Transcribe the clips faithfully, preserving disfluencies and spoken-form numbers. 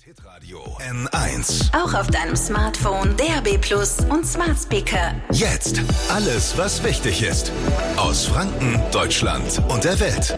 Hitradio N eins. Auch auf deinem Smartphone, D A B Plus und Smart Speaker. Jetzt alles, was wichtig ist. Aus Franken, Deutschland und der Welt.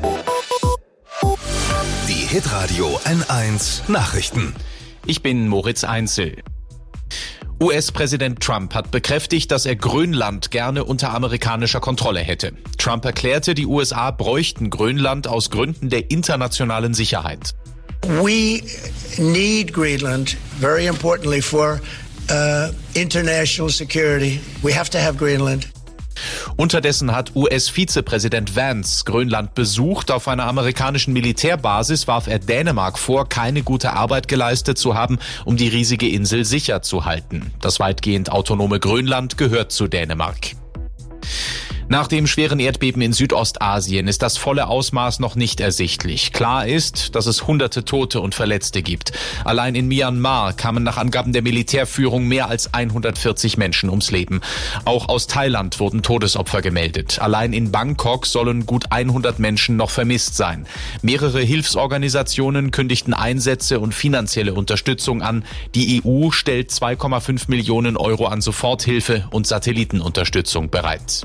Die Hitradio N eins Nachrichten. Ich bin Moritz Einzel. U S-Präsident Trump hat bekräftigt, dass er Grönland gerne unter amerikanischer Kontrolle hätte. Trump erklärte, die U S A bräuchten Grönland aus Gründen der internationalen Sicherheit. We need Greenland, very importantly, for uh, international security. We have to have Greenland. Unterdessen hat U S-Vizepräsident Vance Grönland besucht. Auf einer amerikanischen Militärbasis warf er Dänemark vor, keine gute Arbeit geleistet zu haben, um die riesige Insel sicher zu halten. Das weitgehend autonome Grönland gehört zu Dänemark. Nach dem schweren Erdbeben in Südostasien ist das volle Ausmaß noch nicht ersichtlich. Klar ist, dass es hunderte Tote und Verletzte gibt. Allein in Myanmar kamen nach Angaben der Militärführung mehr als hundertvierzig Menschen ums Leben. Auch aus Thailand wurden Todesopfer gemeldet. Allein in Bangkok sollen gut hundert Menschen noch vermisst sein. Mehrere Hilfsorganisationen kündigten Einsätze und finanzielle Unterstützung an. Die E U stellt zwei Komma fünf Millionen Euro an Soforthilfe und Satellitenunterstützung bereit.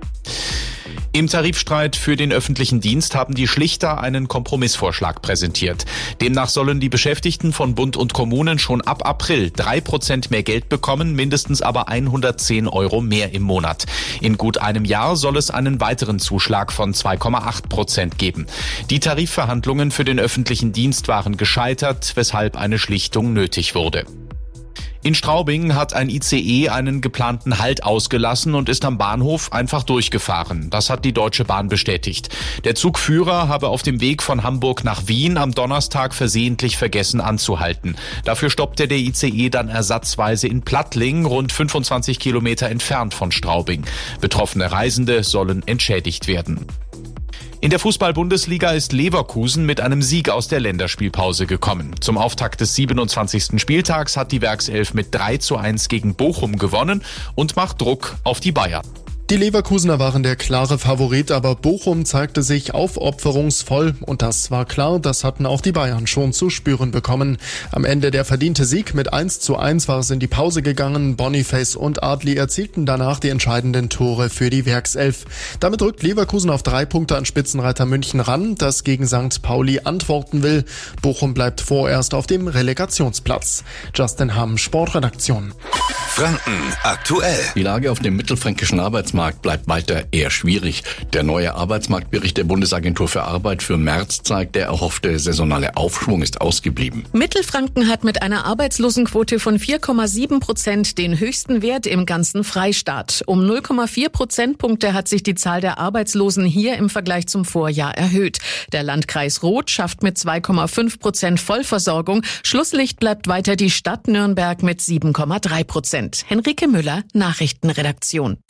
Im Tarifstreit für den öffentlichen Dienst haben die Schlichter einen Kompromissvorschlag präsentiert. Demnach sollen die Beschäftigten von Bund und Kommunen schon ab April drei Prozent mehr Geld bekommen, mindestens aber hundertzehn Euro mehr im Monat. In gut einem Jahr soll es einen weiteren Zuschlag von zwei Komma acht Prozent geben. Die Tarifverhandlungen für den öffentlichen Dienst waren gescheitert, weshalb eine Schlichtung nötig wurde. In Straubing hat ein I C E einen geplanten Halt ausgelassen und ist am Bahnhof einfach durchgefahren. Das hat die Deutsche Bahn bestätigt. Der Zugführer habe auf dem Weg von Hamburg nach Wien am Donnerstag versehentlich vergessen anzuhalten. Dafür stoppte der I C E dann ersatzweise in Plattling, rund fünfundzwanzig Kilometer entfernt von Straubing. Betroffene Reisende sollen entschädigt werden. In der Fußball-Bundesliga ist Leverkusen mit einem Sieg aus der Länderspielpause gekommen. Zum Auftakt des siebenundzwanzigsten Spieltags hat die Werkself mit drei zu eins gegen Bochum gewonnen und macht Druck auf die Bayern. Die Leverkusener waren der klare Favorit, aber Bochum zeigte sich aufopferungsvoll und das war klar, das hatten auch die Bayern schon zu spüren bekommen. Am Ende der verdiente Sieg mit eins zu eins war es in die Pause gegangen. Boniface und Adli erzielten danach die entscheidenden Tore für die Werkself. Damit rückt Leverkusen auf drei Punkte an Spitzenreiter München ran, das gegen Sankt Pauli antworten will. Bochum bleibt vorerst auf dem Relegationsplatz. Justin Hamm, Sportredaktion. Franken aktuell. Die Lage auf dem mittelfränkischen Arbeitsmarkt bleibt weiter eher schwierig. Der neue Arbeitsmarktbericht der Bundesagentur für Arbeit für März zeigt, der erhoffte saisonale Aufschwung ist ausgeblieben. Mittelfranken hat mit einer Arbeitslosenquote von vier Komma sieben Prozent den höchsten Wert im ganzen Freistaat. Um null Komma vier Prozentpunkte hat sich die Zahl der Arbeitslosen hier im Vergleich zum Vorjahr erhöht. Der Landkreis Roth schafft mit zwei Komma fünf Prozent Vollversorgung. Schlusslicht bleibt weiter die Stadt Nürnberg mit sieben Komma drei Prozent. Henrike Müller, Nachrichtenredaktion.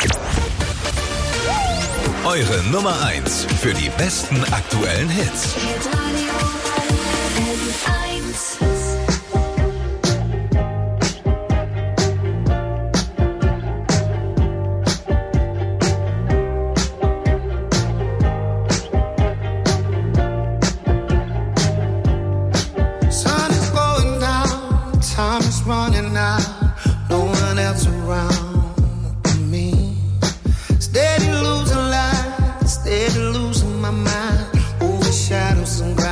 Eure Nummer eins für die besten aktuellen Hits. Sun is going down, time is running out. No one else around me. Steady losing light, steady losing my mind. Overshadow some ground.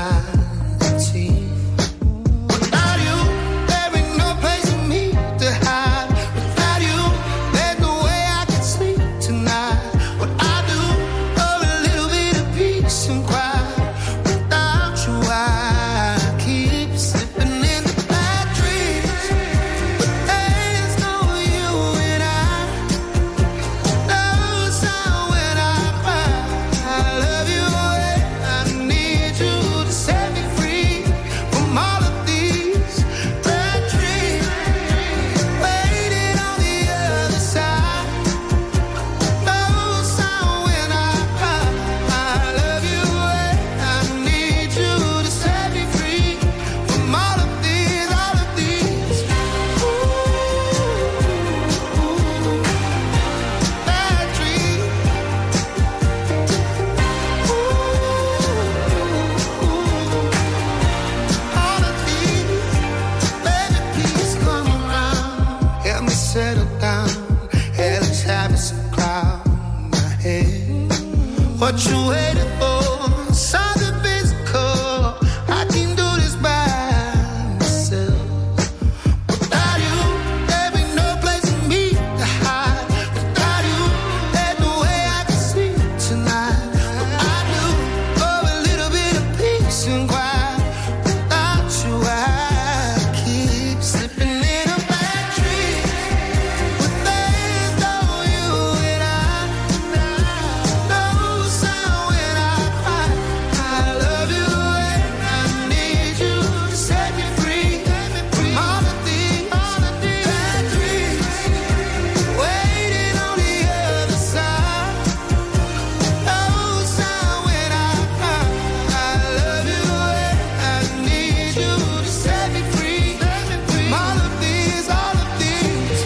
what you waiting for. Something physical, I can do this by myself. Without you, there be no place for me to hide. Without you, there's no way I can sleep tonight. But I do for a little bit of peace and quiet. Without you, I keep slipping in a bad dream. With things on you and I, no sound when I cry. I love you and I need you to set me free from all of these bad dreams. Waiting on the other side. No sound when I cry. I love you and I need you to set me free from all of these, all of these.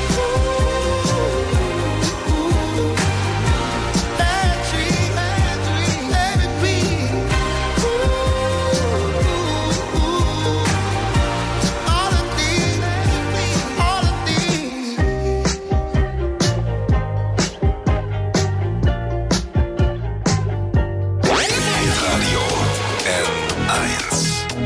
Bad dreams, bad dreams, let me be. All of these, all of these. Radio N eins.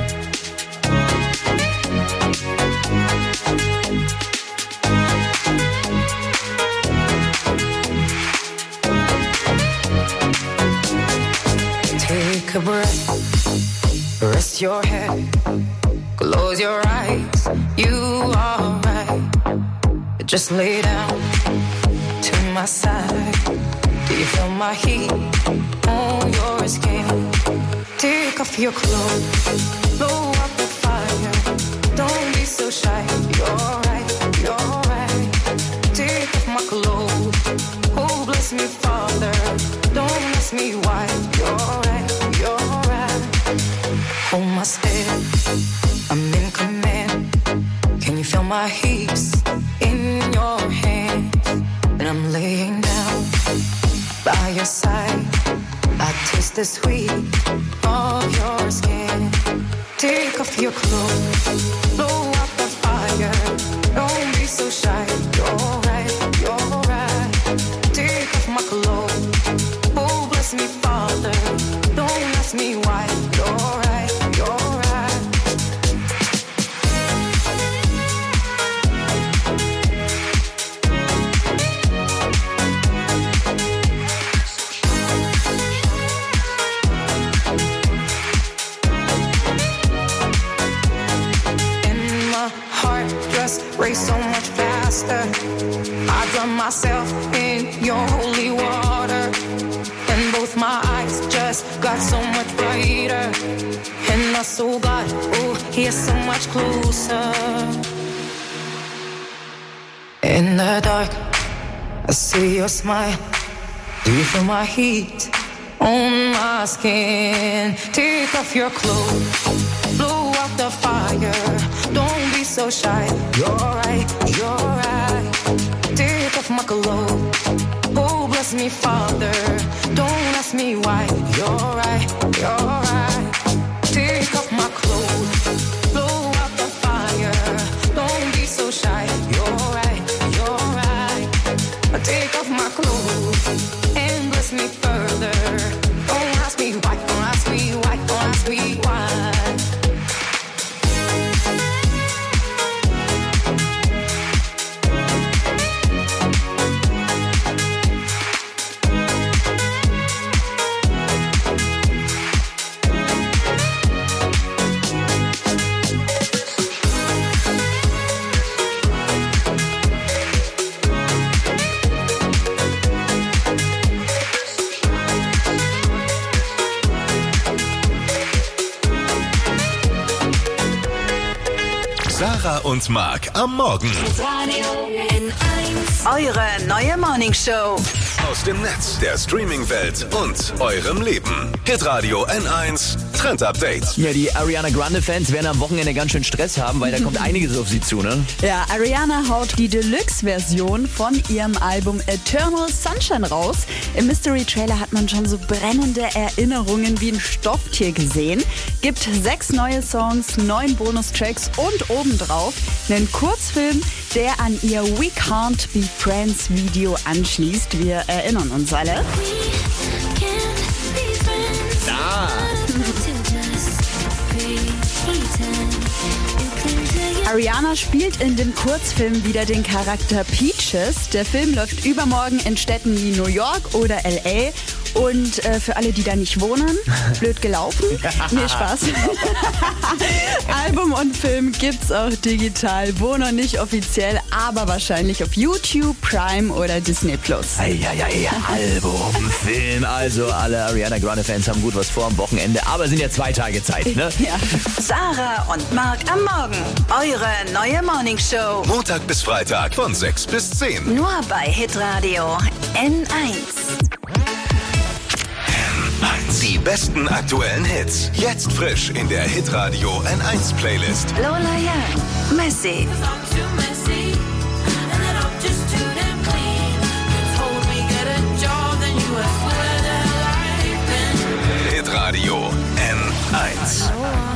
Take a breath, rest your head, close your eyes, you are right. Just lay down to my side. Do you feel my heat on your skin? Take off your clothes, blow up the fire. Don't be so shy, you're right, you're right. Take off my clothes, oh bless me Father. Don't ask me why, you're right, you're right. Hold my step, I'm in command. Can you feel my heaps in your hands? And I'm laying down by your side. I taste the sweet of your skin. Take off your clothes, blow up the fire. Don't be so shy, you're right, you're right. Take off my clothes, oh bless me Father. Don't ask me why, you're right, you're right. And my heart just race so much faster. I drown myself in your holy water. And both my eyes just got so much brighter. And I saw God, oh, he's so much closer. In the dark, I see your smile. Do you feel my heat on my skin? Take off your clothes, blow out the fire. Don't be so shy, you're right, you're right. Take off my clothes, oh bless me Father. Don't ask me why, you're right, you're right. Take off my clothes, blow out the fire. Don't be so shy, you're right, you're right. Take off my clothes and bless me further. Don't ask me why, don't ask me why, don't ask me why. Sarah und Marc am Morgen. Eure neue Morningshow. Aus dem Netz, der Streaming-Welt und eurem Leben. Hitradio N eins Trend Update. Ja, die Ariana Grande-Fans werden am Wochenende ganz schön Stress haben, weil da kommt einiges auf sie zu, ne? Ja, Ariana haut die Deluxe-Version von ihrem Album Eternal Sunshine raus. Im Mystery-Trailer hat man schon so brennende Erinnerungen wie ein Stofftier gesehen. Gibt sechs neue Songs, neun Bonustracks und obendrauf einen Kurzfilm, der an ihr We Can't Be Friends Video anschließt. Wir erinnern uns alle. We Ariana spielt in dem Kurzfilm wieder den Charakter Peaches. Der Film läuft übermorgen in Städten wie New York oder L A. Und äh, für alle, die da nicht wohnen, blöd gelaufen. Nee, Spaß. Album und Film gibt's auch digital, wo noch nicht offiziell, aber wahrscheinlich auf YouTube, Prime oder Disney Plus. Eieiei, Album, Film, also alle Ariana Grande-Fans haben gut was vor am Wochenende, aber es sind ja zwei Tage Zeit, ne? Ja. Sarah und Marc am Morgen. Eure neue Morningshow. Montag bis Freitag von sechs bis zehn. Nur bei Hitradio N eins. Die besten aktuellen Hits. Jetzt frisch in der Hitradio N eins Playlist. Lola Young, Messi. Hitradio N eins.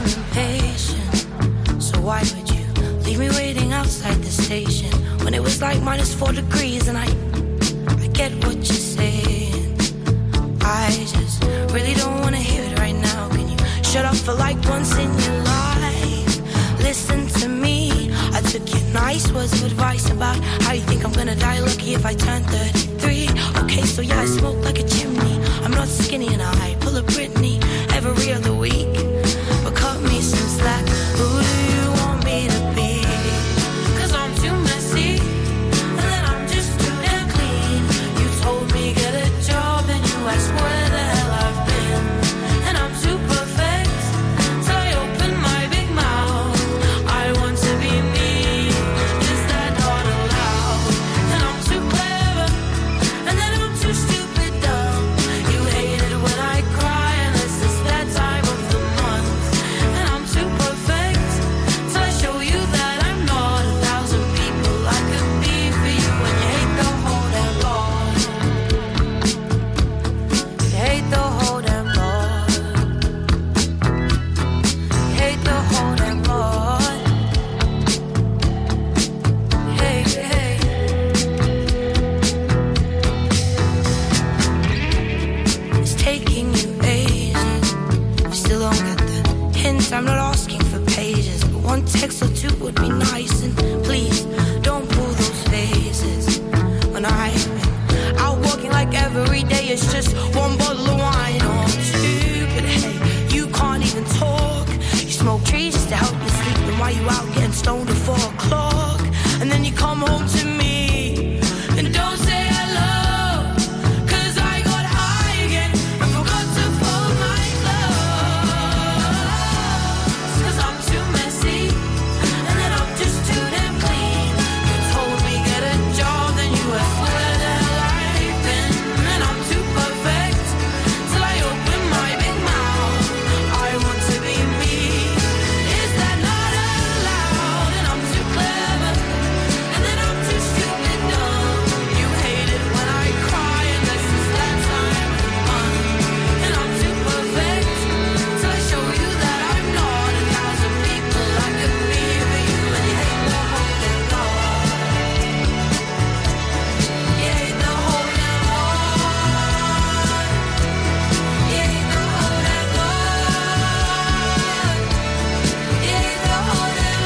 So why would you leave me waiting outside the station when it was like minus four degrees and I, I get what you're saying. I just really don't wanna hear it right now. Can you shut up for like once in your life? Listen to me. I took your nice words of advice about how you think I'm gonna die lucky if I turn thirty-three. Okay, so yeah, I smoke like a chimney. I'm not skinny and I pull a Britney every other week. But cut me some slack. Who do you want me to be? Cause I'm too messy and then I'm just too damn clean. You told me get a job and you asked where the hell I've been. And I'm too perfect till I open my big mouth. I want to be me. Is that not allowed? And I'm too clever and then I'm too stupid dumb. You hate it when I cry unless it's that time of the month. And I'm too perfect till I show you that I'm not a thousand people I could be for you. And you hate the whole damn lot. You hate the whole damn lot. You hate the whole damn lot. Hey, hey. It's taking you ages. You still don't get the hint. I'm not asking for pages, but one text or two would be nice. And please don't pull those faces when I've been out walking like every day. It's just one bottle of wine or two. But hey, you can't even talk. You smoke trees just to help you sleep. And why you out getting stoned at four o'clock? And then you come home to me and don't say hello. Cause I got high again and forgot to fold my clothes. Cause I'm too messy and then I'm just too damn clean. You told me get a job, then you asked where the hell I've been. And I'm too perfect till I open my big mouth. I want to be me. Is that not allowed? And I'm too clever and then I'm too stupid dumb. You hate it when I cry unless it's that time of the month. And I'm too perfect till I show you that I'm not a thousand people I could be for you. And you hate the whole damn lot. You hate the whole damn lot. You hate the whole damn lot. You hate the whole damn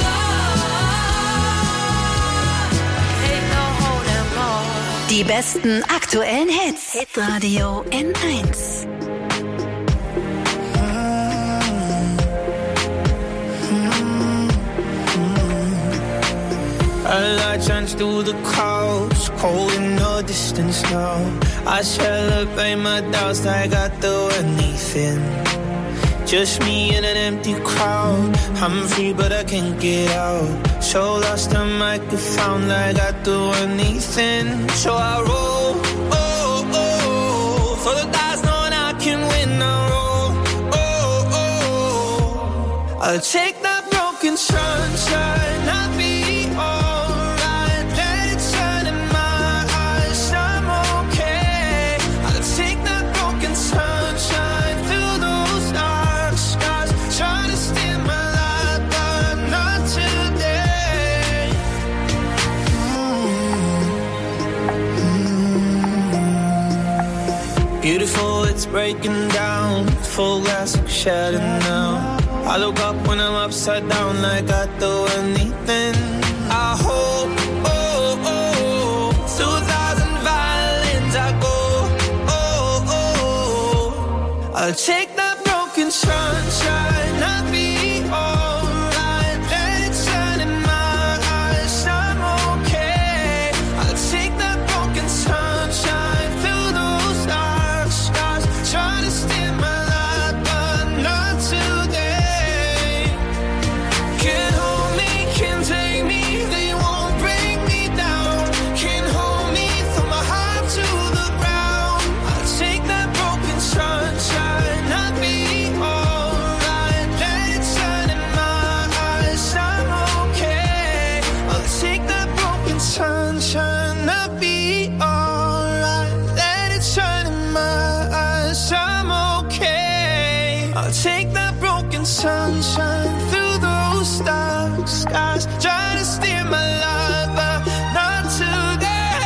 lot. You hate the whole damn lot. Die besten aktuellen Hits. Hitradio N eins. A light shines through the clouds, cold in the distance now. I celebrate my doubts, I got the anything. Just me in an empty crowd. I'm free but I can't get out. So lost I might be found like I do anything. So I roll, oh, oh, for the dice knowing I can win. I roll, oh, oh, I'll take that broken sunshine, I'll be alright. Let it shine in my eyes, I'm okay. I'll take that broken sunshine, fill those dark skies. Try to steal my life, but not today. Mm-hmm. Beautiful, it's breaking down. Full glass shattered now. I look up when I'm upside down like I do anything. I'll take that broken sunshine, I'll be alright. Let it shine in my eyes, I'm okay. I'll take that broken sunshine through those dark skies. Try to steal my life, but not today. Can't hold me, can't take me, they won't bring me down. Can't hold me, throw my heart to the ground. I'll take that broken sunshine, I'll be alright. Let it shine in my eyes, I'm okay. I'll take that broken sunshine, I'll be alright. Let it shine in my eyes, I'm okay. I'll take that broken sunshine through those dark skies. Try to steer my life, but not today.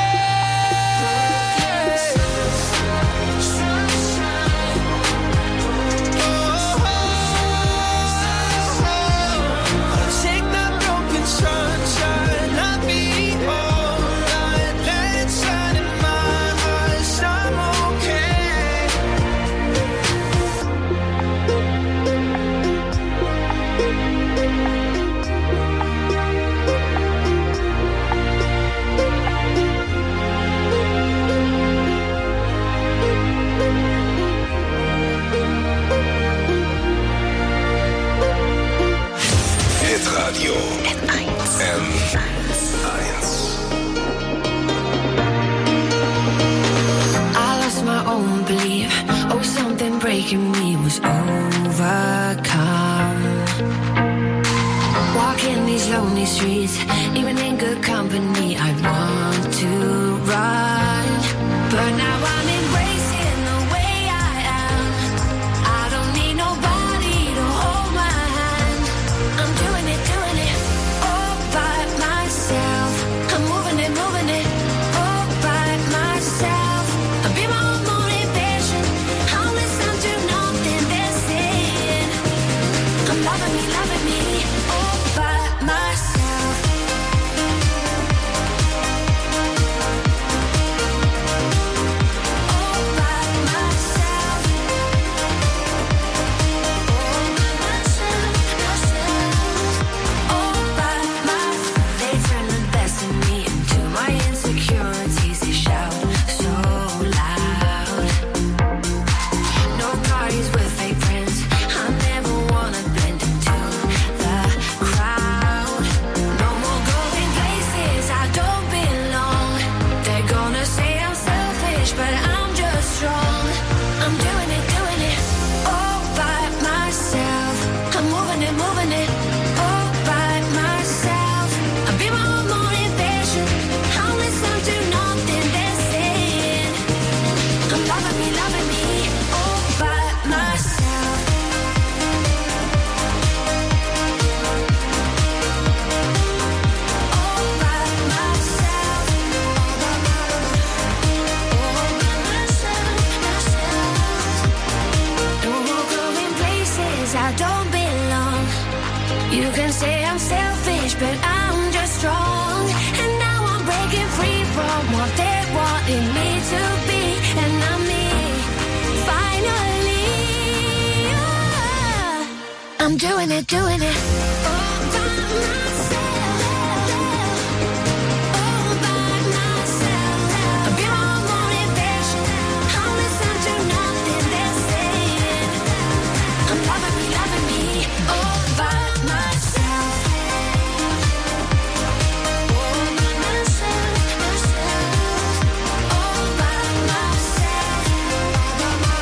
I'll take that broken sunshine, I'll be alright. Let it shine in my eyes, I'm okay. Hitradio N eins. I lost my own belief. Oh, something breaking me was overcome. Walking these lonely streets, even in good company, I want to run. But now I'm embracing the way I am. I don't need nobody to hold my hand. I'm doing it, doing it all by myself. I'm moving it, moving it all by myself. I'll be my own motivation. I'll listen to nothing they're saying. I'm loving me, loving me all by myself. All by myself. All by myself, myself. All by myself. They turn the best in me into my insecurities. They shout so loud. No parties with fake friends. I never wanna blend into the crowd. No more going places I don't belong. They're gonna say I'm selfish, but I'm just strong. I'm doing it, doing it all by myself. I'm moving it, moving it all by myself. I'll be my own motivation. I'll listen to nothing they're saying. I'm loving me, loving me all by myself. All by myself. All by myself, myself. No more going places I don't belong. You can say I'm selfish, but I'm just strong. And now I'm breaking free from what they wanted me to be. And I'm me, finally. Yeah. I'm doing it, doing it all by myself. All by myself. I'll be my own motivation. I'll listen to nothing they're saying. I'm loving me, loving me all by myself. All by myself, myself. All by myself. All by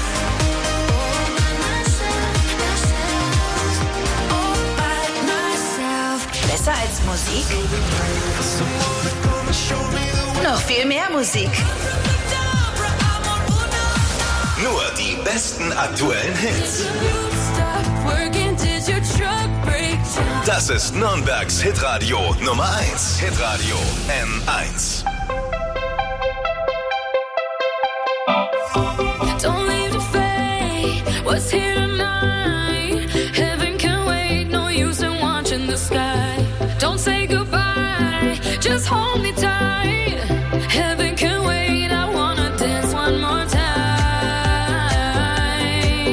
myself, myself. All by myself. Besser als Musik? Noch viel mehr Musik. Nur die besten aktuellen Hits. Das ist Nürnbergs Hitradio Nummer eins. Hitradio N eins. Don't leave the fate. What's here tonight? Heaven can wait. No use in watching the sky. Don't say goodbye. Just hold me tight. Heaven can wait. I wanna dance one more time.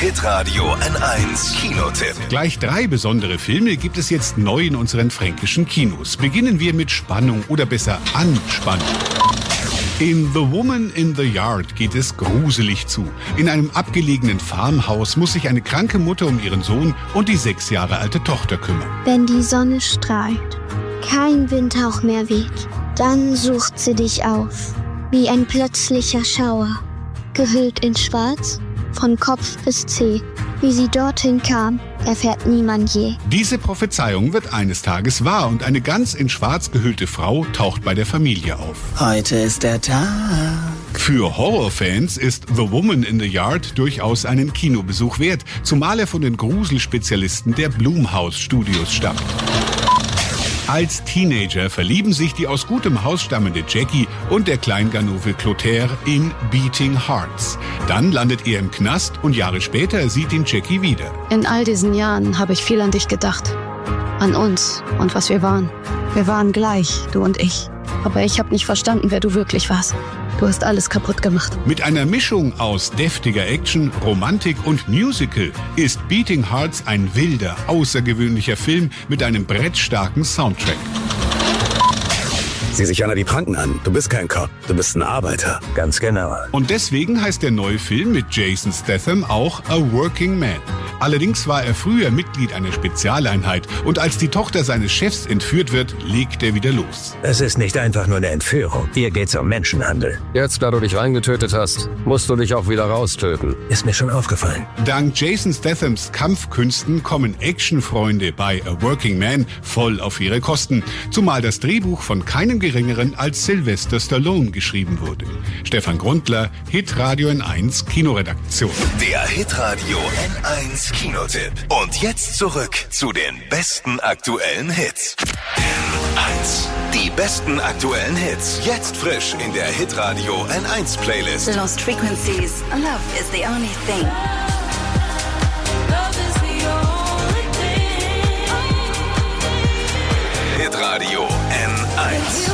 Hitradio N eins Kinotipp. Gleich drei besondere Filme gibt es jetzt neu in unseren fränkischen Kinos. Beginnen wir mit Spannung oder besser Anspannung. In The Woman in the Yard geht es gruselig zu. In einem abgelegenen Farmhaus muss sich eine kranke Mutter um ihren Sohn und die sechs Jahre alte Tochter kümmern. Wenn die Sonne strahlt, kein Windhauch mehr weht, dann sucht sie dich auf, wie ein plötzlicher Schauer, gehüllt in Schwarz, von Kopf bis Zeh. Wie sie dorthin kam, erfährt niemand je. Diese Prophezeiung wird eines Tages wahr und eine ganz in schwarz gehüllte Frau taucht bei der Familie auf. Heute ist der Tag. Für Horrorfans ist The Woman in the Yard durchaus einen Kinobesuch wert, zumal er von den Gruselspezialisten der Blumhouse Studios stammt. Als Teenager verlieben sich die aus gutem Haus stammende Jackie und der Kleinganove Clotaire in Beating Hearts. Dann landet er im Knast und Jahre später sieht ihn Jackie wieder. In all diesen Jahren habe ich viel an dich gedacht. An uns und was wir waren. Wir waren gleich, du und ich. Aber ich habe nicht verstanden, wer du wirklich warst. Du hast alles kaputt gemacht. Mit einer Mischung aus deftiger Action, Romantik und Musical ist Beating Hearts ein wilder, außergewöhnlicher Film mit einem brettstarken Soundtrack. Sieh sich Jana die Pranken an. Du bist kein Cop, du bist ein Arbeiter. Ganz genau. Und deswegen heißt der neue Film mit Jason Statham auch A Working Man. Allerdings war er früher Mitglied einer Spezialeinheit und als die Tochter seines Chefs entführt wird, legt er wieder los. Es ist nicht einfach nur eine Entführung. Hier geht's um Menschenhandel. Jetzt, da du dich reingetötet hast, musst du dich auch wieder raustöten. Ist mir schon aufgefallen. Dank Jason Stathams Kampfkünsten kommen Actionfreunde bei A Working Man voll auf ihre Kosten. Zumal das Drehbuch von keinem geringeren als Sylvester Stallone geschrieben wurde. Stefan Grundler, Hitradio N eins Kinoredaktion. Der Hitradio N eins Kinotipp. Und jetzt zurück zu den besten aktuellen Hits. N eins. Die besten aktuellen Hits. Jetzt frisch in der Hitradio N eins Playlist. Lost Frequencies. Love is the only thing. Hitradio N eins.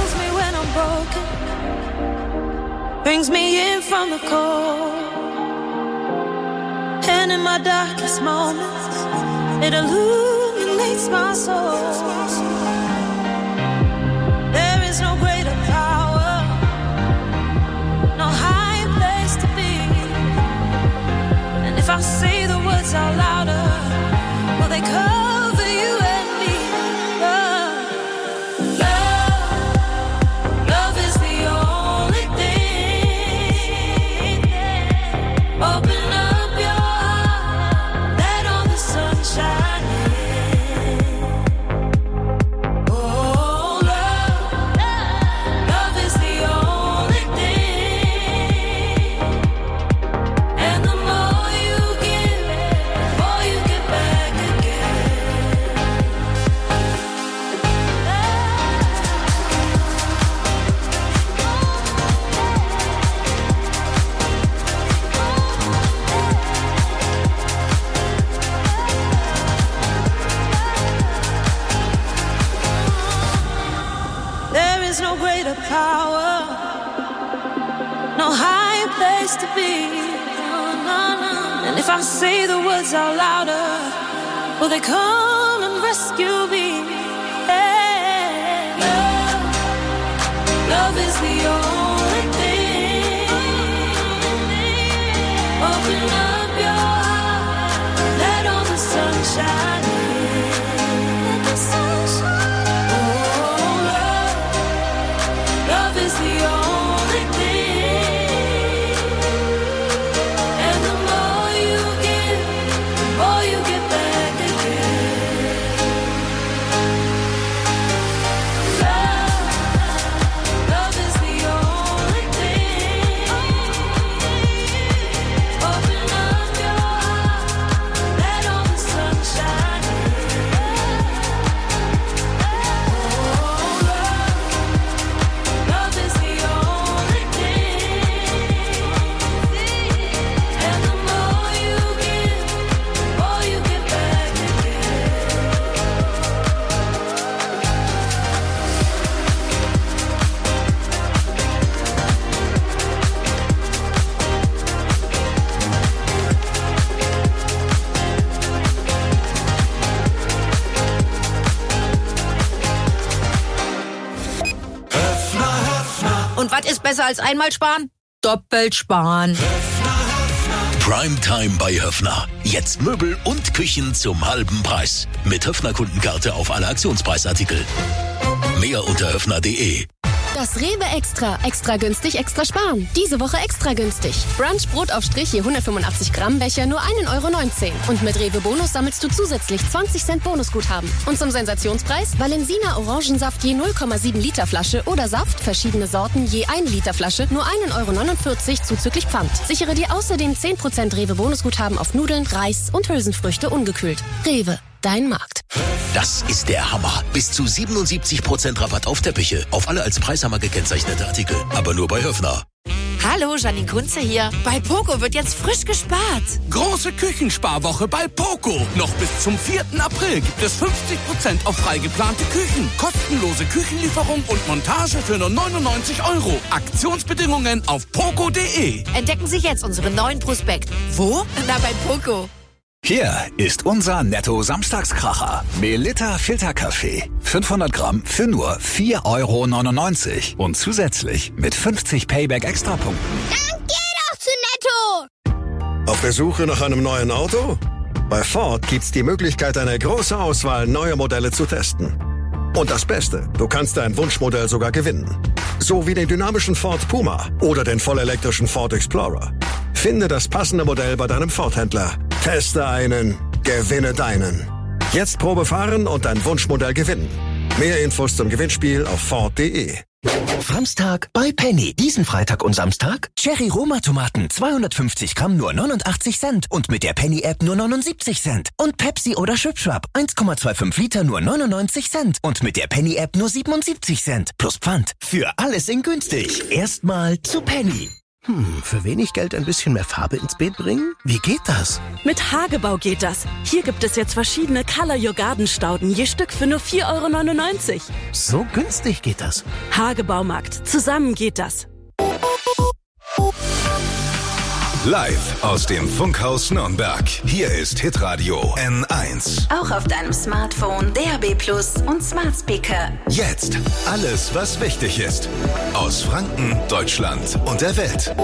Brings me in from the cold, and in my darkest moments, it illuminates my soul. There is no greater power, no higher place to be. And if I say the words out louder, will they cover you and me? Oh, love, love is the only thing. Open up your heart, let all the sunshine in. Oh, love, love is the only thing. And the more you give, the more you get back again. There is no greater power, no higher place to be. No, no, no. And if I say the words out louder, will they come and rescue me? Hey, love, love is the only thing. Open up your heart, let all the sunshine in. Let the sunshine in. Oh, love, love is the only thing. And the more you give, the more you get back again. Love, love is the only thing. Open up your heart, let all the sunshine in. Oh, love, love is the only Und was ist besser als einmal sparen? Doppelt sparen. Primetime bei Höffner. Jetzt Möbel und Küchen zum halben Preis. Mit Höffner-Kundenkarte auf alle Aktionspreisartikel. Mehr unter höffner punkt de. Das Rewe Extra. Extra günstig, extra sparen. Diese Woche extra günstig. Brunch Brot auf Strich je hundertfünfundachtzig Gramm Becher nur ein Euro neunzehn. Und mit Rewe Bonus sammelst du zusätzlich zwanzig Cent Bonusguthaben. Und zum Sensationspreis Valensina Orangensaft je null Komma sieben Liter Flasche oder Saft, verschiedene Sorten je ein Liter Flasche, nur ein Euro neunundvierzig zuzüglich Pfand. Sichere dir außerdem zehn Prozent Rewe Bonusguthaben auf Nudeln, Reis und Hülsenfrüchte ungekühlt. Rewe. Dein Markt. Das ist der Hammer. Bis zu siebenundsiebzig Prozent Rabatt auf Teppiche. Auf alle als Preishammer gekennzeichnete Artikel. Aber nur bei Höffner. Hallo, Janine Kunze hier. Bei Poco wird jetzt frisch gespart. Große Küchensparwoche bei Poco. Noch bis zum vierten April gibt es fünfzig Prozent auf frei geplante Küchen. Kostenlose Küchenlieferung und Montage für nur neunundneunzig Euro. Aktionsbedingungen auf poco punkt de. Entdecken Sie jetzt unseren neuen Prospekt. Wo? Na, bei Poco. Hier ist unser Netto-Samstagskracher. Melitta Filterkaffee. fünfhundert Gramm für nur vier Euro neunundneunzig. Und zusätzlich mit fünfzig Payback-Extrapunkten. Dann geh doch zu Netto! Auf der Suche nach einem neuen Auto? Bei Ford gibt's die Möglichkeit, eine große Auswahl neuer Modelle zu testen. Und das Beste, du kannst dein Wunschmodell sogar gewinnen. So wie den dynamischen Ford Puma oder den vollelektrischen Ford Explorer. Finde das passende Modell bei deinem Ford-Händler. Teste einen, gewinne deinen. Jetzt Probe fahren und dein Wunschmodell gewinnen. Mehr Infos zum Gewinnspiel auf ford punkt de. Samstag bei Penny. Diesen Freitag und Samstag Cherry-Roma-Tomaten zweihundertfünfzig Gramm nur neunundachtzig Cent und mit der Penny-App nur neunundsiebzig Cent. Und Pepsi oder Schwipschwap eins Komma fünfundzwanzig Liter nur neunundneunzig Cent und mit der Penny-App nur siebenundsiebzig Cent. Plus Pfand. Für alles in günstig. Erstmal zu Penny. Hm, für wenig Geld ein bisschen mehr Farbe ins Beet bringen? Wie geht das? Mit Hagebau geht das. Hier gibt es jetzt verschiedene Color Your Garden Stauden, je Stück für nur vier Euro neunundneunzig. So günstig geht das. Hagebaumarkt. Zusammen geht das. Live aus dem Funkhaus Nürnberg. Hier ist Hitradio N eins. Auch auf deinem Smartphone, D A B Plus und Smart Speaker. Jetzt alles, was wichtig ist. Aus Franken, Deutschland und der Welt.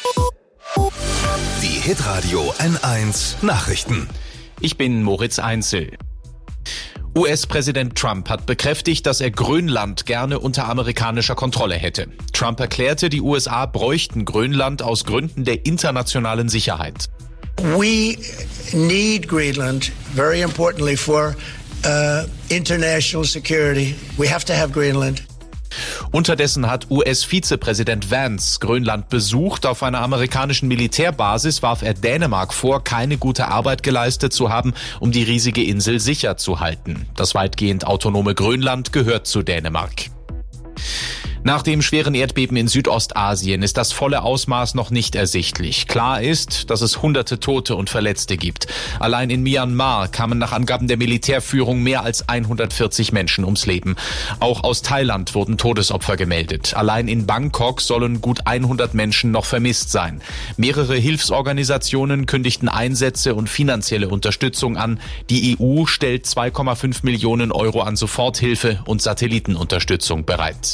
Die Hitradio N eins Nachrichten. Ich bin Moritz Einzel. U S-Präsident Trump hat bekräftigt, dass er Grönland gerne unter amerikanischer Kontrolle hätte. Trump erklärte, die U S A bräuchten Grönland aus Gründen der internationalen Sicherheit. We need Greenland, very importantly, for uh, international security. We have to have Greenland. Unterdessen hat U S-Vizepräsident Vance Grönland besucht. Auf einer amerikanischen Militärbasis warf er Dänemark vor, keine gute Arbeit geleistet zu haben, um die riesige Insel sicher zu halten. Das weitgehend autonome Grönland gehört zu Dänemark. Nach dem schweren Erdbeben in Südostasien ist das volle Ausmaß noch nicht ersichtlich. Klar ist, dass es hunderte Tote und Verletzte gibt. Allein in Myanmar kamen nach Angaben der Militärführung mehr als hundertvierzig Menschen ums Leben. Auch aus Thailand wurden Todesopfer gemeldet. Allein in Bangkok sollen gut hundert Menschen noch vermisst sein. Mehrere Hilfsorganisationen kündigten Einsätze und finanzielle Unterstützung an. Die E U stellt zwei Komma fünf Millionen Euro an Soforthilfe und Satellitenunterstützung bereit.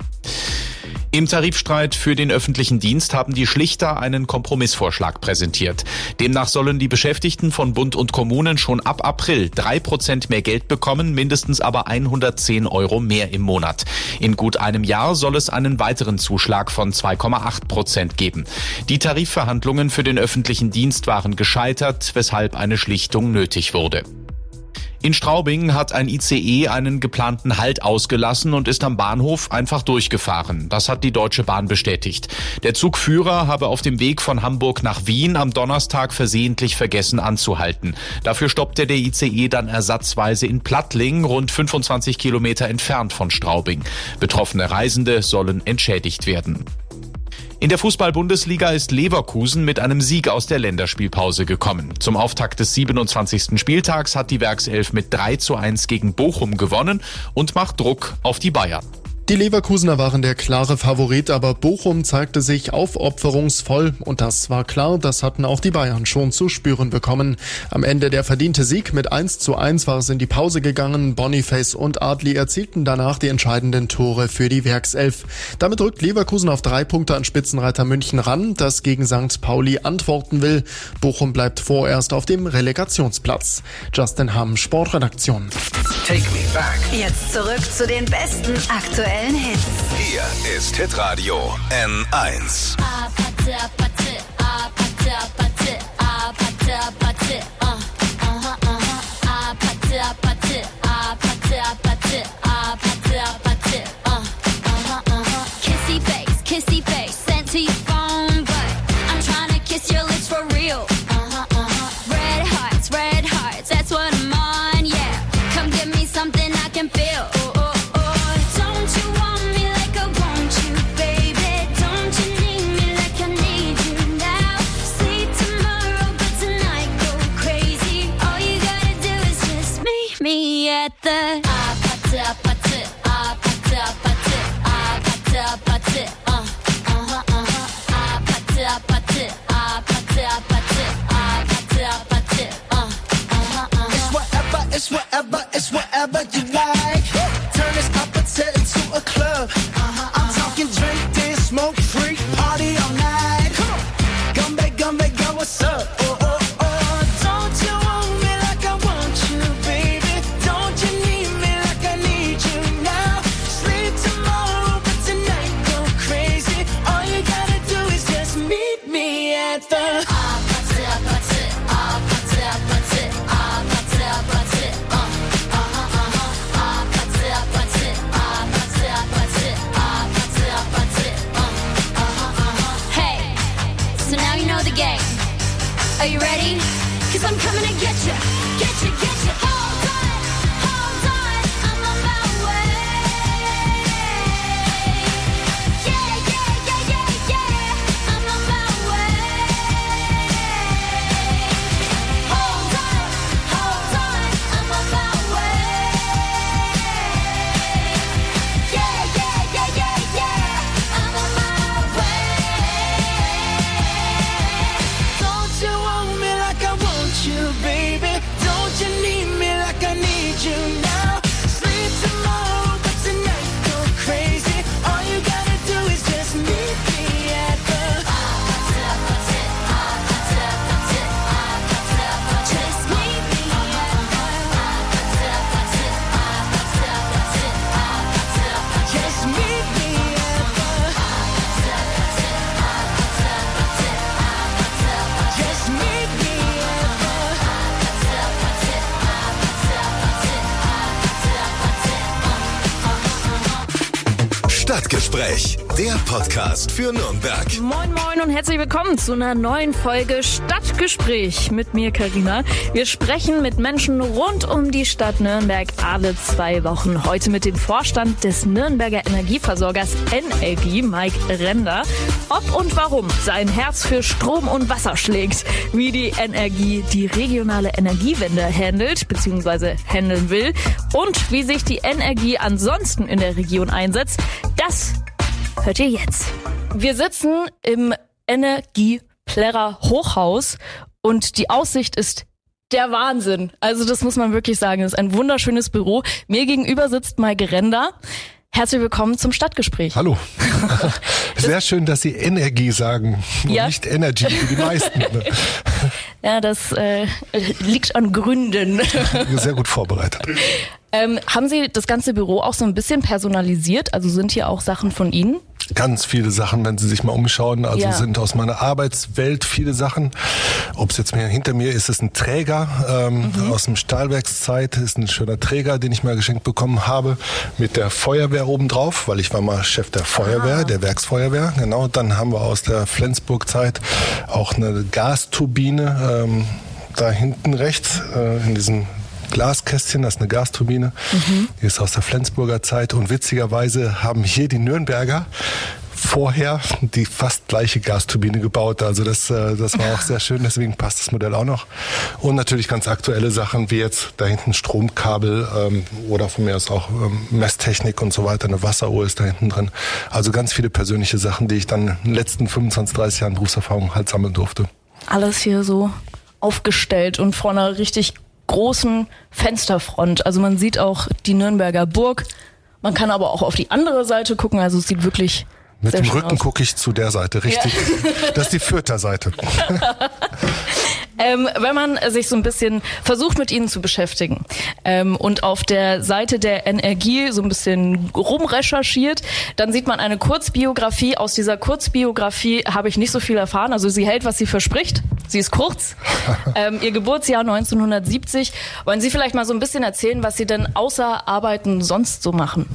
Im Tarifstreit für den öffentlichen Dienst haben die Schlichter einen Kompromissvorschlag präsentiert. Demnach sollen die Beschäftigten von Bund und Kommunen schon ab April drei Prozent mehr Geld bekommen, mindestens aber hundertzehn Euro mehr im Monat. In gut einem Jahr soll es einen weiteren Zuschlag von zwei Komma acht Prozent geben. Die Tarifverhandlungen für den öffentlichen Dienst waren gescheitert, weshalb eine Schlichtung nötig wurde. In Straubing hat ein I C E einen geplanten Halt ausgelassen und ist am Bahnhof einfach durchgefahren. Das hat die Deutsche Bahn bestätigt. Der Zugführer habe auf dem Weg von Hamburg nach Wien am Donnerstag versehentlich vergessen anzuhalten. Dafür stoppte der I C E dann ersatzweise in Plattling, rund fünfundzwanzig Kilometer entfernt von Straubing. Betroffene Reisende sollen entschädigt werden. In der Fußball-Bundesliga ist Leverkusen mit einem Sieg aus der Länderspielpause gekommen. Zum Auftakt des siebenundzwanzigsten Spieltags hat die Werkself mit drei zu eins gegen Bochum gewonnen und macht Druck auf die Bayern. Die Leverkusener waren der klare Favorit, aber Bochum zeigte sich aufopferungsvoll und das war klar, das hatten auch die Bayern schon zu spüren bekommen. Am Ende der verdiente Sieg mit eins zu eins war es in die Pause gegangen. Boniface und Adli erzielten danach die entscheidenden Tore für die Werkself. Damit rückt Leverkusen auf drei Punkte an Spitzenreiter München ran, das gegen Sankt Pauli antworten will. Bochum bleibt vorerst auf dem Relegationsplatz. Justin Hamm, Sportredaktion. Take me back. Jetzt zurück zu den besten aktuellen Hits. Hier ist Hitradio N eins. Kissy face, kissy face, sent to your phone, but I'm trying to kiss your lips for real. Red hearts, red hearts, that's what I'm on, yeah. Come give me something I can feel. At the ah put up put it ah put up put it ah put up put it uh uh uh ah put up put it ah put up put it ah put up put it uh uh uh It's whatever, it's whatever, it's whatever you like. Turn this opposite into a club. I'm talking drink, dance, smoke, freak, party all night. Come on, Gumbe, Gumbe, girl, what's up? Oh oh oh, don't you want me like I want you, baby? At the ah put it up, put it ah put it up, put it ah put it up, put it uh uh uh ah put it up, put it ah put it up, put it ah put it up, put it uh uh uh Hey, so now you know the game. Are you ready? 'Cause I'm coming to get you, get you, get you. Hold on, hold on, I'm on my way. Yeah, yeah, yeah, yeah, yeah, I'm on my way. Stadtgespräch, der Podcast für Nürnberg. Moin moin und herzlich willkommen zu einer neuen Folge Stadtgespräch mit mir, Carina. Wir sprechen mit Menschen rund um die Stadt Nürnberg alle zwei Wochen. Heute mit dem Vorstand des Nürnberger Energieversorgers N L G, Mike Render. Ob und warum sein Herz für Strom und Wasser schlägt, wie die N L G die regionale Energiewende handelt bzw. handeln will und wie sich die N L G ansonsten in der Region einsetzt, das hört ihr jetzt. Wir sitzen im Energieplärrer Hochhaus und die Aussicht ist der Wahnsinn. Also das muss man wirklich sagen. Es ist ein wunderschönes Büro. Mir gegenüber sitzt Mike Render. Herzlich willkommen zum Stadtgespräch. Hallo. Sehr schön, dass Sie Energie sagen, ja. Nicht Energy wie die meisten. Ja, das äh, liegt an Gründen. Sehr gut vorbereitet. Ähm, haben Sie das ganze Büro auch so ein bisschen personalisiert? Also sind hier auch Sachen von Ihnen? Ganz viele Sachen, wenn Sie sich mal umschauen. Also ja. sind aus meiner Arbeitswelt viele Sachen. Ob es jetzt mehr hinter mir ist, ist ein Träger ähm, mhm. aus dem Stahlwerkszeit. Ist ein schöner Träger, den ich mal geschenkt bekommen habe, mit der Feuerwehr obendrauf, weil ich war mal Chef der Feuerwehr, ah. der Werksfeuerwehr. Genau. Dann haben wir aus der Flensburg-Zeit auch eine Gasturbine ähm, da hinten rechts äh, in diesem Glaskästchen, das ist eine Gasturbine, mhm. die ist aus der Flensburger Zeit und witzigerweise haben hier die Nürnberger vorher die fast gleiche Gasturbine gebaut. Also das, das war auch sehr schön, deswegen passt das Modell auch noch. Und natürlich ganz aktuelle Sachen wie jetzt da hinten Stromkabel ähm, oder von mir aus auch ähm, Messtechnik und so weiter. Eine Wasseruhr ist da hinten drin. Also ganz viele persönliche Sachen, die ich dann in den letzten fünfundzwanzig, dreißig Jahren Berufserfahrung halt sammeln durfte. Alles hier so aufgestellt und vor einer richtig großen Fensterfront. Also man sieht auch die Nürnberger Burg. Man kann aber auch auf die andere Seite gucken. Also es sieht wirklich Mit sehr dem schön Rücken aus. gucke ich zu der Seite, richtig. Ja. Das ist die Fürther Seite. Ähm, wenn man sich so ein bisschen versucht, mit ihnen zu beschäftigen ähm, und auf der Seite der Energie so ein bisschen rumrecherchiert, dann sieht man eine Kurzbiografie. Aus dieser Kurzbiografie habe ich nicht so viel erfahren. Also sie hält, was sie verspricht. Sie ist kurz. ähm, ihr Geburtsjahr neunzehnhundertsiebzig. Wollen Sie vielleicht mal so ein bisschen erzählen, was Sie denn außer Arbeiten sonst so machen?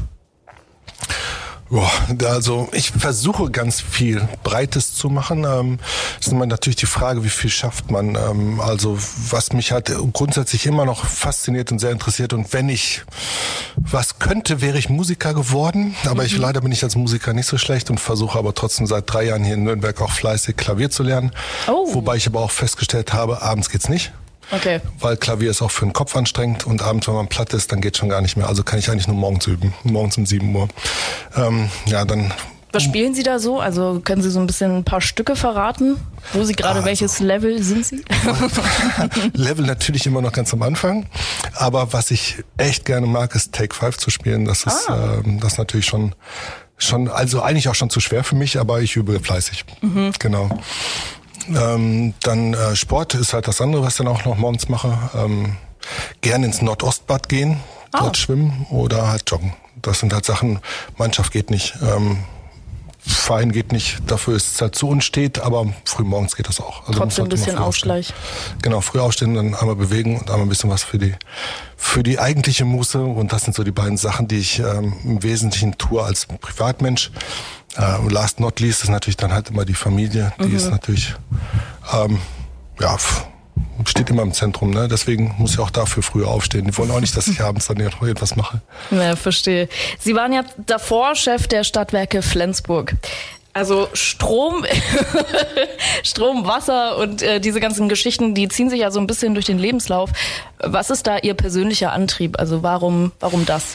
Boah, also ich versuche ganz viel Breites zu machen. Ähm, ist immer natürlich die Frage, wie viel schafft man. Ähm, also was mich halt grundsätzlich immer noch fasziniert und sehr interessiert. Und wenn ich was könnte, wäre ich Musiker geworden. Aber ich leider bin ich als Musiker nicht so schlecht und versuche aber trotzdem seit drei Jahren hier in Nürnberg auch fleißig Klavier zu lernen. Oh. Wobei ich aber auch festgestellt habe, abends geht's nicht. Okay. Weil Klavier ist auch für den Kopf anstrengend und abends, wenn man platt ist, dann geht schon gar nicht mehr. Also kann ich eigentlich nur morgens üben, morgens um sieben Uhr. Ähm, ja, dann. Was spielen Sie da so? Also können Sie so ein bisschen ein paar Stücke verraten? Wo Sie gerade, also, welches Level sind Sie? Level natürlich immer noch ganz am Anfang. Aber was ich echt gerne mag, ist Take Five zu spielen. Das ist, ah. ähm, das ist natürlich schon, schon, also eigentlich auch schon zu schwer für mich, aber ich übe fleißig. Mhm. Genau. Ähm, dann äh, Sport ist halt das andere, was ich dann auch noch morgens mache. Ähm, gerne ins Nordostbad gehen, oh. dort schwimmen oder halt joggen. Das sind halt Sachen, Mannschaft geht nicht, ähm, Verein geht nicht, dafür ist es halt zu unstet, aber früh morgens geht das auch. Also trotzdem ein bisschen Ausgleich. Genau, früh aufstehen, dann einmal bewegen und einmal ein bisschen was für die für die eigentliche Muße. Und das sind so die beiden Sachen, die ich ähm, im Wesentlichen tue als Privatmensch. Uh, last not least ist natürlich dann halt immer die Familie, die mhm. ist natürlich, ähm, ja, steht immer im Zentrum, ne? Deswegen muss ich auch dafür früher aufstehen. Die wollen auch nicht, dass ich abends dann noch irgendwas mache. Ja, verstehe. Sie waren ja davor Chef der Stadtwerke Flensburg. Also Strom, Strom, Wasser und äh, diese ganzen Geschichten, die ziehen sich ja so ein bisschen durch den Lebenslauf. Was ist da Ihr persönlicher Antrieb? Also warum, warum das?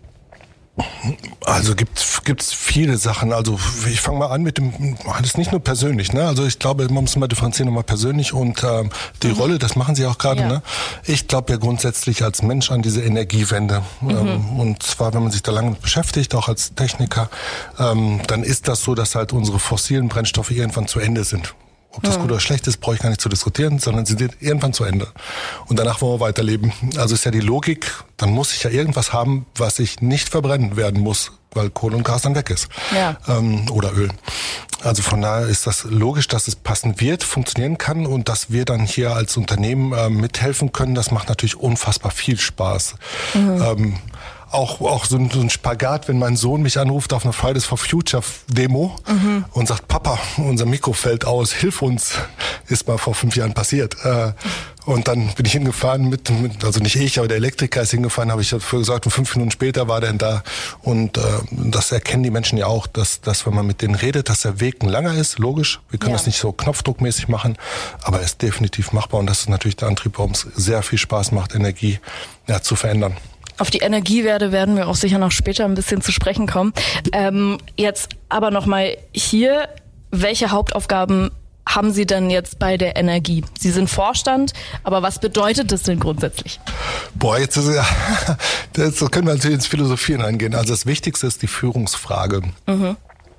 Also gibt gibt's viele Sachen. Also ich fange mal an mit dem, das ist nicht nur persönlich, ne? Also ich glaube, man muss mal differenzieren nochmal persönlich und ähm, die mhm. Rolle, das machen Sie auch gerade, ja. ne? Ich glaube ja grundsätzlich als Mensch an diese Energiewende. Mhm. Ähm, und zwar, wenn man sich da lange mit beschäftigt, auch als Techniker, ähm, dann ist das so, dass halt unsere fossilen Brennstoffe irgendwann zu Ende sind. Ob das gut oder schlecht ist, brauche ich gar nicht zu diskutieren, sondern sie sind irgendwann zu Ende. Und danach wollen wir weiterleben. Also ist ja die Logik, dann muss ich ja irgendwas haben, was ich nicht verbrennen werden muss, weil Kohle und Gas dann weg ist. Ja. Ähm, oder Öl. Also von daher ist das logisch, dass es passen wird, funktionieren kann und dass wir dann hier als Unternehmen äh, mithelfen können. Das macht natürlich unfassbar viel Spaß. Mhm. Ähm, Auch, auch so ein, so ein Spagat, wenn mein Sohn mich anruft auf einer Fridays for Future Demo mhm. und sagt, Papa, unser Mikro fällt aus, hilf uns, ist mal vor fünf Jahren passiert. Äh, und dann bin ich hingefahren mit, mit, also nicht ich, aber der Elektriker ist hingefahren, habe ich dafür gesagt, und fünf Minuten später war der da. Und äh, das erkennen die Menschen ja auch, dass, dass wenn man mit denen redet, dass der Weg ein langer ist, logisch. Wir können ja. das nicht so knopfdruckmäßig machen, aber er ist definitiv machbar und das ist natürlich der Antrieb, warum es sehr viel Spaß macht, Energie ja, zu verändern. Auf die Energiewerte werden wir auch sicher noch später ein bisschen zu sprechen kommen. Ähm, jetzt aber nochmal hier, welche Hauptaufgaben haben Sie denn jetzt bei der Energie? Sie sind Vorstand, aber was bedeutet das denn grundsätzlich? Boah, jetzt ist ja, das können wir natürlich ins Philosophieren eingehen. Also das Wichtigste ist die Führungsfrage. Mhm.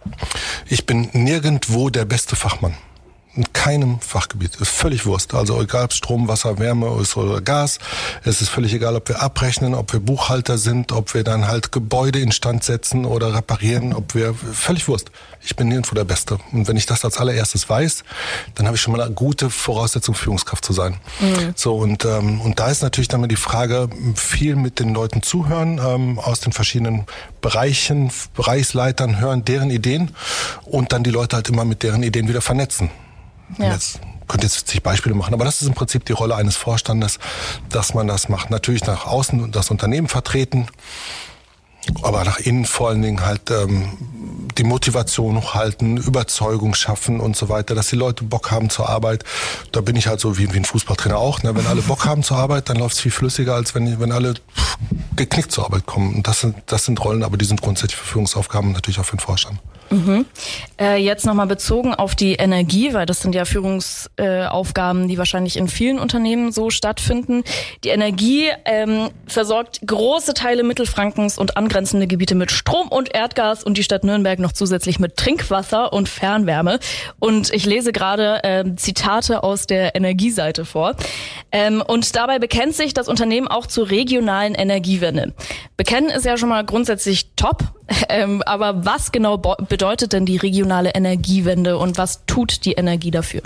Ich bin nirgendwo der beste Fachmann. In keinem Fachgebiet. Ist völlig Wurst. Also egal ob Strom, Wasser, Wärme ist oder Gas. Es ist völlig egal, ob wir abrechnen, ob wir Buchhalter sind, ob wir dann halt Gebäude instand setzen oder reparieren, ob wir, völlig Wurst. Ich bin nirgendwo der Beste. Und wenn ich das als allererstes weiß, dann habe ich schon mal eine gute Voraussetzung, Führungskraft zu sein. Mhm. So, und, ähm, und da ist natürlich dann mal die Frage, viel mit den Leuten zuhören, ähm, aus den verschiedenen Bereichen, Bereichsleitern hören, deren Ideen und dann die Leute halt immer mit deren Ideen wieder vernetzen. Ja. Jetzt könnte jetzt zig Beispiele machen, aber das ist im Prinzip die Rolle eines Vorstandes, dass man das macht. Natürlich nach außen das Unternehmen vertreten, aber nach innen vor allen Dingen halt ähm, die Motivation hochhalten, Überzeugung schaffen und so weiter, dass die Leute Bock haben zur Arbeit. Da bin ich halt so wie, wie ein Fußballtrainer auch. Ne? Wenn alle Bock haben zur Arbeit, dann läuft es viel flüssiger, als wenn, wenn alle pff, geknickt zur Arbeit kommen. Und das sind, das sind Rollen, aber die sind grundsätzlich für Führungsaufgaben natürlich auch für den Vorstand. Mhm. Äh, jetzt nochmal bezogen auf die Energie, weil das sind ja Führungsaufgaben, äh, die wahrscheinlich in vielen Unternehmen so stattfinden. Die Energie ähm, versorgt große Teile Mittelfrankens und angrenzende Gebiete mit Strom und Erdgas und die Stadt Nürnberg noch zusätzlich mit Trinkwasser und Fernwärme. Und ich lese gerade äh, Zitate aus der Energieseite vor. Ähm, und dabei bekennt sich das Unternehmen auch zur regionalen Energiewende. Bekennen ist ja schon mal grundsätzlich top. Ähm, aber was genau bo- bedeutet denn die regionale Energiewende und was tut die Energie dafür?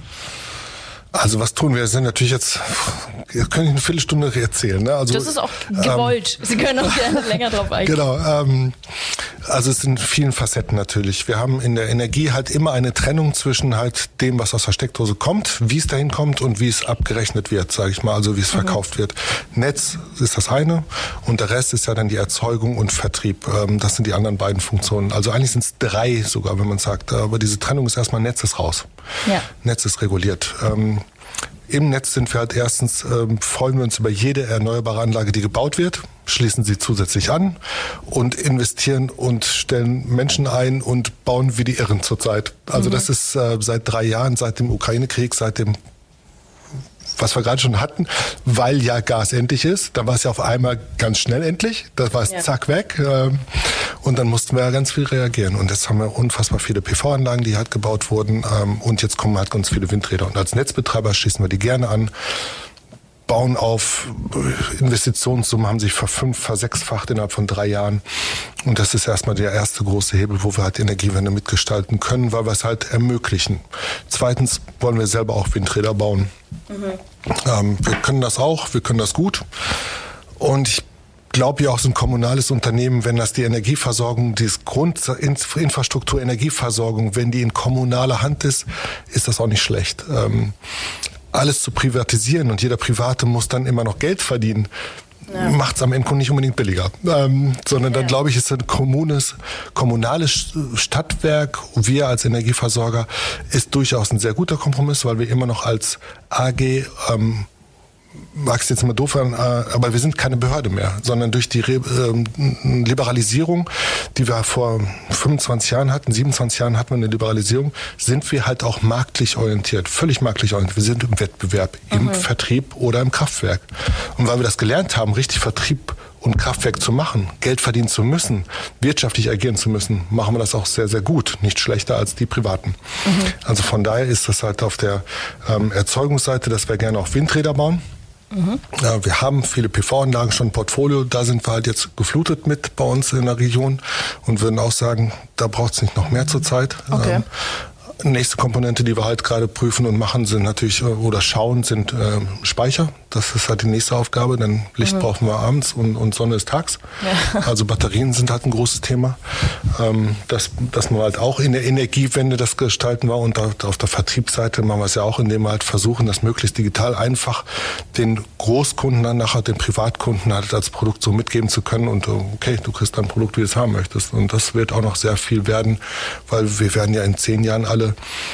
Also was tun wir? Wir sind natürlich jetzt, jetzt kann ich eine Viertelstunde erzählen. Ne? Also, das ist auch gewollt. Ähm, Sie können auch gerne länger drauf eingehen. Genau. Ähm, also es sind vielen Facetten natürlich. Wir haben in der Energie halt immer eine Trennung zwischen halt dem, was aus der Steckdose kommt, wie es dahin kommt und wie es abgerechnet wird, sage ich mal, also wie es mhm. verkauft wird. Netz ist das eine und der Rest ist ja dann die Erzeugung und Vertrieb. Ähm, das sind die anderen beiden Funktionen. Also eigentlich sind es drei sogar, wenn man sagt. Aber diese Trennung ist erstmal, Netz ist raus. Ja. Netz ist reguliert. Ähm, Im Netz sind wir halt erstens, ähm, freuen wir uns über jede erneuerbare Anlage, die gebaut wird, schließen sie zusätzlich an und investieren und stellen Menschen ein und bauen wie die Irren zurzeit. Also mhm. das ist äh, seit drei Jahren, seit dem Ukraine-Krieg, seit dem, was wir gerade schon hatten, weil ja Gas endlich ist. Da war es ja auf einmal ganz schnell endlich. Da war es ja. zack weg. Ähm, und dann mussten wir ja ganz viel reagieren. Und jetzt haben wir unfassbar viele P V-Anlagen, die halt gebaut wurden. Ähm, und jetzt kommen halt ganz viele Windräder. Und als Netzbetreiber schließen wir die gerne an, bauen auf. Investitionssummen haben sich verfünf, versechsfacht innerhalb von drei Jahren. Und das ist erstmal der erste große Hebel, wo wir halt die Energiewende mitgestalten können, weil wir es halt ermöglichen. Zweitens wollen wir selber auch Windräder bauen. Mhm. Ähm, wir können das auch, wir können das gut. Und ich glaube ja auch, so ein kommunales Unternehmen, wenn das die Energieversorgung, die Grundinfrastruktur, Energieversorgung, wenn die in kommunaler Hand ist, ist das auch nicht schlecht. Ähm, alles zu privatisieren und jeder Private muss dann immer noch Geld verdienen, ja. macht es am Ende nicht unbedingt billiger. Ähm, sondern ja. dann glaube ich, ist ein kommunes, kommunales Stadtwerk, wir als Energieversorger, ist durchaus ein sehr guter Kompromiss, weil wir immer noch als A G, ähm, mag es jetzt mal doof an, aber wir sind keine Behörde mehr, sondern durch die Re- äh, Liberalisierung, die wir vor fünfundzwanzig Jahren hatten, siebenundzwanzig Jahren hatten wir eine Liberalisierung, sind wir halt auch marktlich orientiert, völlig marktlich orientiert. Wir sind im Wettbewerb, mhm. im Vertrieb oder im Kraftwerk. Und weil wir das gelernt haben, richtig Vertrieb und Kraftwerk zu machen, Geld verdienen zu müssen, wirtschaftlich agieren zu müssen, machen wir das auch sehr, sehr gut. Nicht schlechter als die Privaten. Mhm. Also von daher ist das halt auf der ähm, Erzeugungsseite, dass wir gerne auch Windräder bauen. Mhm. Ja, wir haben viele P V-Anlagen schon im Portfolio, da sind wir halt jetzt geflutet mit bei uns in der Region und würden auch sagen, da braucht es nicht noch mehr zurzeit. Okay. Ähm, nächste Komponente, die wir halt gerade prüfen und machen, sind natürlich oder schauen, sind äh, Speicher. Das ist halt die nächste Aufgabe, denn Licht mhm. brauchen wir abends und, und Sonne ist tags. Ja. Also Batterien sind halt ein großes Thema. Ähm, dass, dass man halt auch in der Energiewende das gestalten war und auf der Vertriebsseite machen wir es ja auch, indem wir halt versuchen, das möglichst digital einfach den Großkunden dann nachher, den Privatkunden halt als Produkt so mitgeben zu können und okay, du kriegst dein Produkt, wie du es haben möchtest. Und das wird auch noch sehr viel werden, weil wir werden ja in zehn Jahren alle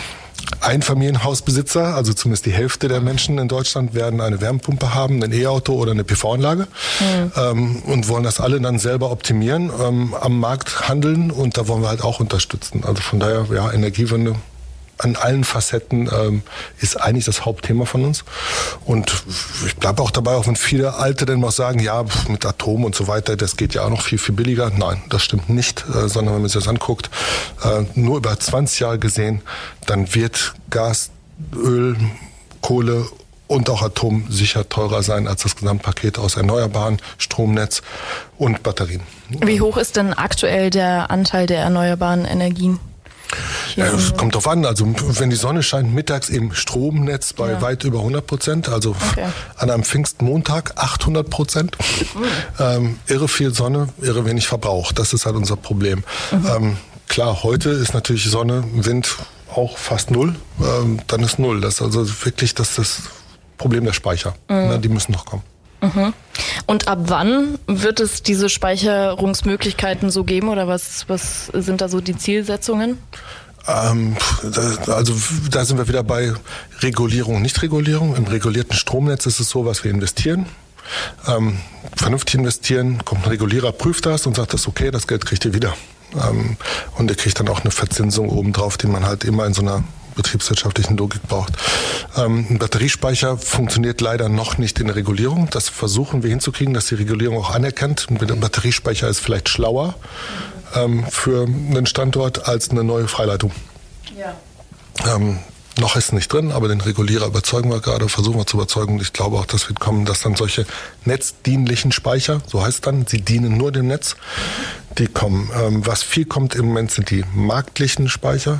Einfamilienhausbesitzer, also zumindest die Hälfte der Menschen in Deutschland werden eine Wärmepumpe haben, ein E-Auto oder eine P V-Anlage mhm. ähm, und wollen das alle dann selber optimieren, ähm, am Markt handeln und da wollen wir halt auch unterstützen. Also von daher, ja, Energiewende an allen Facetten ähm, ist eigentlich das Hauptthema von uns. Und ich bleibe auch dabei, auch wenn viele Alte dann mal sagen, ja, mit Atom und so weiter, das geht ja auch noch viel, viel billiger. Nein, das stimmt nicht, äh, sondern wenn man sich das anguckt, äh, nur über zwanzig Jahre gesehen, dann wird Gas, Öl, Kohle und auch Atom sicher teurer sein als das Gesamtpaket aus Erneuerbaren, Stromnetz und Batterien. Wie hoch ist denn aktuell der Anteil der erneuerbaren Energien? Ja, es kommt drauf an. Also wenn die Sonne scheint, mittags im Stromnetz bei ja. weit über hundert Prozent. Also okay. an einem Pfingstmontag achthundert Prozent. Mhm. Ähm, irre viel Sonne, irre wenig Verbrauch. Das ist halt unser Problem. Mhm. Ähm, klar, heute ist natürlich Sonne, Wind auch fast null. Ähm, dann ist null. Das ist also wirklich das, das Problem der Speicher. Mhm. Na, die müssen noch kommen. Mhm. Und ab wann wird es diese Speicherungsmöglichkeiten so geben oder was, was sind da so die Zielsetzungen? Ähm, da, also da sind wir wieder bei Regulierung und Nichtregulierung. Im regulierten Stromnetz ist es so, was wir investieren. Ähm, vernünftig investieren, kommt ein Regulierer, prüft das und sagt, das ist okay, das Geld kriegt ihr wieder. Ähm, und ihr kriegt dann auch eine Verzinsung obendrauf, die man halt immer in so einer betriebswirtschaftlichen Logik braucht. Ähm, ein Batteriespeicher funktioniert leider noch nicht in der Regulierung. Das versuchen wir hinzukriegen, dass die Regulierung auch anerkennt. Ein Batteriespeicher ist vielleicht schlauer ähm, für einen Standort als eine neue Freileitung. Ja. Ähm, noch ist es nicht drin, aber den Regulierer überzeugen wir gerade, versuchen wir zu überzeugen. Ich glaube auch, dass wir kommen, dass dann solche netzdienlichen Speicher, so heißt es dann, sie dienen nur dem Netz, die kommen. Ähm, was viel kommt im Moment sind die marktlichen Speicher.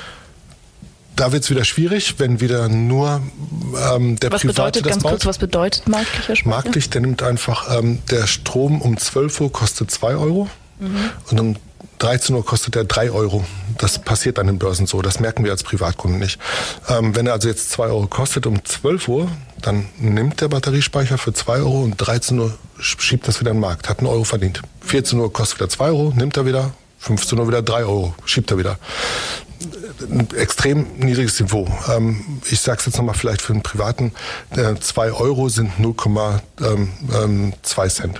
Da wird es wieder schwierig, wenn wieder nur ähm, der was Private bedeutet, das ganz baut. kurz, was bedeutet marktlicher Speicher? Marktlich, der nimmt einfach, ähm, der Strom um zwölf Uhr kostet zwei Euro mhm. und um dreizehn Uhr kostet er drei Euro. Das passiert an den Börsen so, das merken wir als Privatkunden nicht. Ähm, wenn er also jetzt zwei Euro kostet um zwölf Uhr, dann nimmt der Batteriespeicher für zwei Euro und dreizehn Uhr schiebt das wieder in den Markt, hat einen Euro verdient. vierzehn Uhr kostet wieder zwei Euro, nimmt er wieder, fünfzehn Uhr wieder drei Euro, schiebt er wieder. Ein extrem niedriges Niveau. Ähm, ich sage es jetzt nochmal vielleicht für einen Privaten, äh, zwei Euro sind null Komma zwei Cent.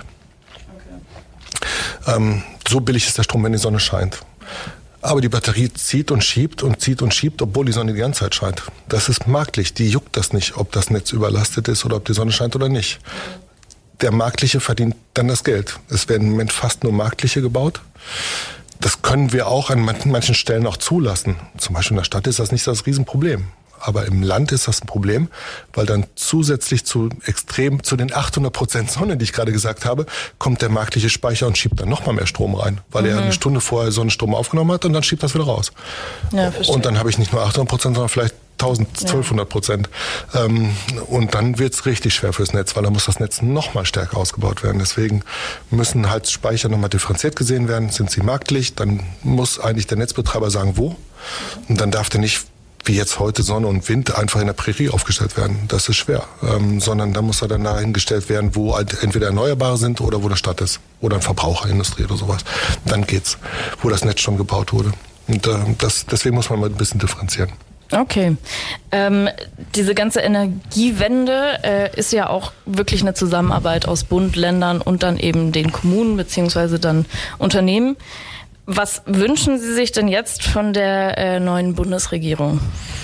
Okay. Ähm, so billig ist der Strom, wenn die Sonne scheint. Aber die Batterie zieht und schiebt und zieht und schiebt, obwohl die Sonne die ganze Zeit scheint. Das ist marktlich. Die juckt das nicht, ob das Netz überlastet ist oder ob die Sonne scheint oder nicht. Der Marktliche verdient dann das Geld. Es werden im Moment fast nur Marktliche gebaut. Das können wir auch an manchen Stellen auch zulassen. Zum Beispiel in der Stadt ist das nicht das Riesenproblem. Aber im Land ist das ein Problem, weil dann zusätzlich zu extrem, zu den achthundert Prozent Sonne, die ich gerade gesagt habe, kommt der marktliche Speicher und schiebt dann nochmal mehr Strom rein, weil mhm. er eine Stunde vorher Sonnenstrom aufgenommen hat und dann schiebt das wieder raus. Ja, verstehe. Und dann habe ich nicht nur achthundert Prozent, sondern vielleicht zwölfhundert Prozent. Ja. Ähm, und dann wird es richtig schwer fürs Netz, weil dann muss das Netz noch mal stärker ausgebaut werden. Deswegen müssen halt Speicher nochmal differenziert gesehen werden. Sind sie marktlich, dann muss eigentlich der Netzbetreiber sagen, wo. Und dann darf der nicht, wie jetzt heute Sonne und Wind, einfach in der Prärie aufgestellt werden. Das ist schwer. Ähm, sondern da muss er dann dahingestellt werden, wo halt entweder Erneuerbare sind oder wo eine Stadt ist. Oder eine Verbraucherindustrie oder sowas. Dann geht's, wo das Netz schon gebaut wurde. Und äh, das, deswegen muss man mal ein bisschen differenzieren. Okay. Ähm, diese ganze Energiewende äh, ist ja auch wirklich eine Zusammenarbeit aus Bund, Ländern und dann eben den Kommunen beziehungsweise dann Unternehmen. Was wünschen Sie sich denn jetzt von der äh, neuen Bundesregierung?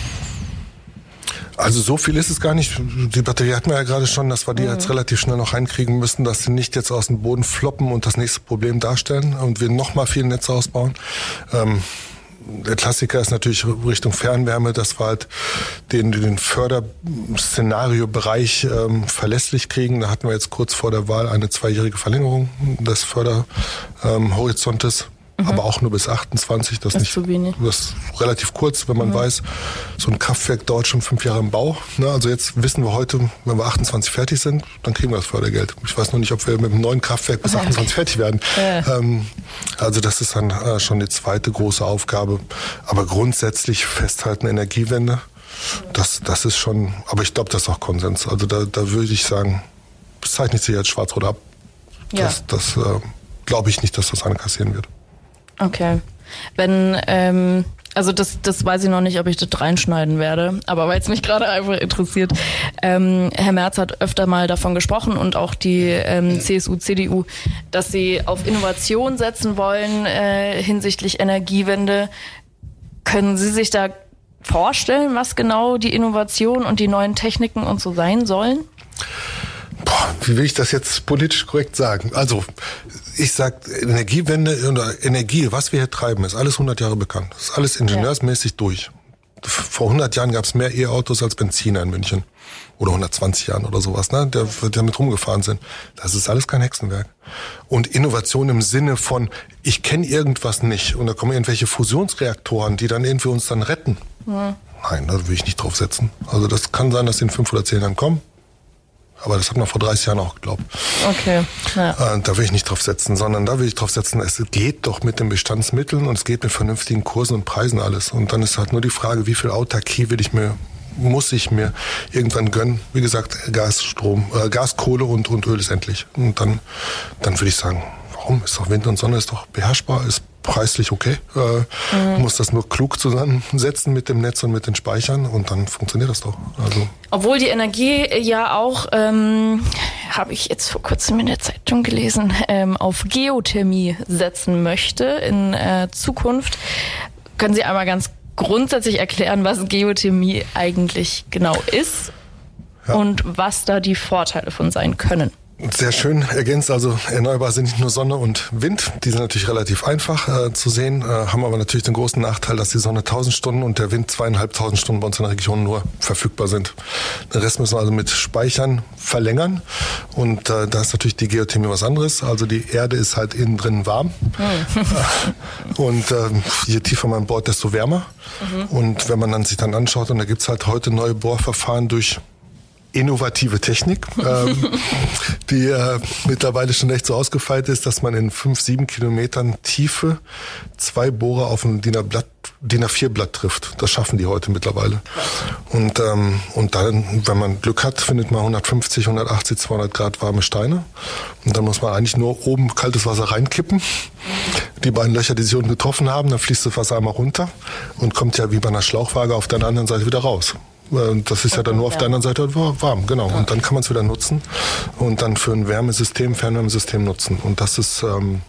Also so viel ist es gar nicht. Die Batterie hatten wir ja gerade schon, dass wir die mhm. jetzt relativ schnell noch reinkriegen müssen, dass sie nicht jetzt aus dem Boden floppen und das nächste Problem darstellen und wir noch mal viel Netze ausbauen. Ähm, Der Klassiker ist natürlich Richtung Fernwärme, dass wir halt den, den Förderszenariobereich ähm, verlässlich kriegen. Da hatten wir jetzt kurz vor der Wahl eine zweijährige Verlängerung des Förderhorizontes. Ähm, Mhm. Aber auch nur bis achtundzwanzig. Das, das ist nicht, zu wenig. Das ist relativ kurz, wenn man mhm. weiß, so ein Kraftwerk dauert schon fünf Jahre im Bau. Ne? Also jetzt wissen wir heute, wenn wir achtundzwanzig fertig sind, dann kriegen wir das Fördergeld. Ich weiß noch nicht, ob wir mit einem neuen Kraftwerk bis achtundzwanzig okay. fertig werden. Ja. Ähm, also das ist dann äh, schon die zweite große Aufgabe. Aber grundsätzlich festhalten Energiewende, das, das ist schon, aber ich glaube, das ist auch Konsens. Also da, da würde ich sagen, das zeichnet sich jetzt schwarz-rot ab. Ja. Das, das äh, glaube ich nicht, dass das einkassieren wird. Okay. Wenn, ähm, also das, das weiß ich noch nicht, ob ich das reinschneiden werde, aber weil es mich gerade einfach interessiert. Ähm, Herr Merz hat öfter mal davon gesprochen und auch die ähm, C S U, C D U, dass sie auf Innovation setzen wollen äh, hinsichtlich Energiewende. Können Sie sich da vorstellen, was genau die Innovation und die neuen Techniken und so sein sollen? Boah, wie will ich das jetzt politisch korrekt sagen? Also, ich sag, Energiewende oder Energie, was wir hier treiben, ist alles hundert Jahre bekannt. Das ist alles ingenieursmäßig durch. Vor hundert Jahren gab es mehr E-Autos als Benziner in München. Oder hundertzwanzig Jahren oder sowas, ne, der, der damit rumgefahren sind. Das ist alles kein Hexenwerk. Und Innovation im Sinne von, ich kenne irgendwas nicht und da kommen irgendwelche Fusionsreaktoren, die dann irgendwie uns dann retten. Mhm. Nein, da will ich nicht drauf setzen. Also das kann sein, dass die in fünf oder zehn Jahren kommen. Aber das hat man vor dreißig Jahren auch geglaubt. Okay. Ja. Äh, da will ich nicht drauf setzen, sondern da will ich drauf setzen, es geht doch mit den Bestandsmitteln und es geht mit vernünftigen Kursen und Preisen alles. Und dann ist halt nur die Frage, wie viel Autarkie will ich mir muss ich mir irgendwann gönnen. Wie gesagt, Gas, Strom, äh, Gas, Kohle und, und Öl ist endlich. Und dann, dann würde ich sagen, warum? Ist doch Wind und Sonne, ist doch beherrschbar, ist preislich okay. Äh, mhm. Muss das nur klug zusammensetzen mit dem Netz und mit den Speichern und dann funktioniert das doch. Also. Obwohl die Energie ja auch, ähm, habe ich jetzt vor kurzem in der Zeitung gelesen, ähm, auf Geothermie setzen möchte in äh, Zukunft. Können Sie einmal ganz grundsätzlich erklären, was Geothermie eigentlich genau ist ja. und was da die Vorteile von sein können? Sehr schön ergänzt, also erneuerbar sind nicht nur Sonne und Wind, die sind natürlich relativ einfach äh, zu sehen, äh, haben aber natürlich den großen Nachteil, dass die Sonne tausend Stunden und der Wind zweieinhalbtausend Stunden bei uns in der Region nur verfügbar sind. Den Rest müssen wir also mit Speichern verlängern und äh, da ist natürlich die Geothermie was anderes, also die Erde ist halt innen drin warm mhm. und äh, je tiefer man bohrt, desto wärmer mhm. und wenn man dann sich dann anschaut und da gibt's halt heute neue Bohrverfahren durch innovative Technik, ähm, die äh, mittlerweile schon echt so ausgefeilt ist, dass man in fünf, sieben Kilometern Tiefe zwei Bohrer auf ein D I N A vier Blatt trifft. Das schaffen die heute mittlerweile. Und, ähm, und dann, wenn man Glück hat, findet man hundertfünfzig, hundertachtzig, zweihundert Grad warme Steine. Und dann muss man eigentlich nur oben kaltes Wasser reinkippen. Die beiden Löcher, die sich unten getroffen haben, dann fließt das Wasser einmal runter und kommt ja wie bei einer Schlauchwaage auf der anderen Seite wieder raus. Das ist ja dann nur auf der anderen Seite warm, genau. Und dann kann man es wieder nutzen und dann für ein Wärmesystem, Fernwärmesystem nutzen. Und das ist, ähm,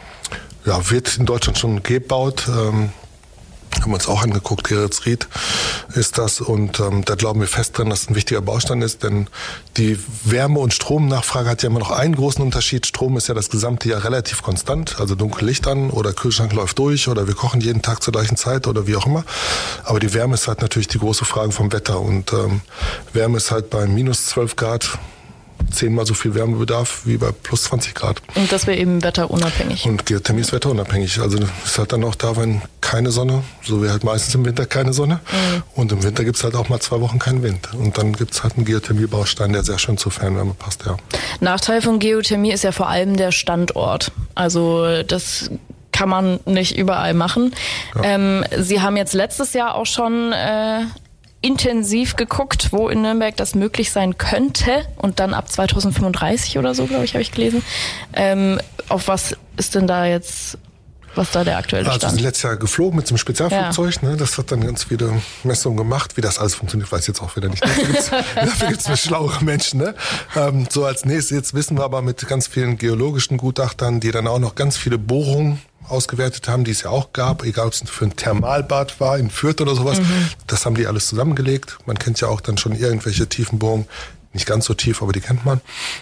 ja, wird in Deutschland schon gebaut. Ähm, haben wir uns auch angeguckt, Geretsried ist das und ähm, da glauben wir fest dran, dass es ein wichtiger Baustein ist, denn die Wärme- und Stromnachfrage hat ja immer noch einen großen Unterschied. Strom ist ja das gesamte Jahr relativ konstant, also dunkel Licht an oder Kühlschrank läuft durch oder wir kochen jeden Tag zur gleichen Zeit oder wie auch immer. Aber die Wärme ist halt natürlich die große Frage vom Wetter und ähm, Wärme ist halt bei minus zwölf Grad zehnmal so viel Wärmebedarf wie bei plus zwanzig Grad. Und das wäre eben wetterunabhängig. Und Geothermie ist wetterunabhängig. Also ist halt dann auch da, wenn keine Sonne, so wie halt meistens im Winter keine Sonne. Mhm. Und im Winter gibt es halt auch mal zwei Wochen keinen Wind. Und dann gibt es halt einen Geothermie-Baustein, der sehr schön zur Fernwärme passt, ja. Nachteil von Geothermie ist ja vor allem der Standort. Also das kann man nicht überall machen. Ja. Ähm, Sie haben jetzt letztes Jahr auch schon äh, intensiv geguckt, wo in Nürnberg das möglich sein könnte und dann ab zweitausendfünfunddreißig oder so, glaube ich, habe ich gelesen. Ähm, auf was ist denn da jetzt, was da der aktuelle Stand? Also wir sind letztes Jahr geflogen mit so einem Spezialflugzeug, ja. ne? Das hat dann ganz viele Messungen gemacht. Wie das alles funktioniert, weiß ich jetzt auch wieder nicht. Dafür gibt es schlauere Menschen. Ne? Ähm, so als nächstes, jetzt wissen wir aber mit ganz vielen geologischen Gutachtern, die dann auch noch ganz viele Bohrungen ausgewertet haben, die es ja auch gab, egal ob es für ein Thermalbad war, in Fürth oder sowas. Mhm. Das haben die alles zusammengelegt. Man kennt ja auch dann schon irgendwelche tiefen Bohrungen, nicht ganz so tief, aber die kennt man.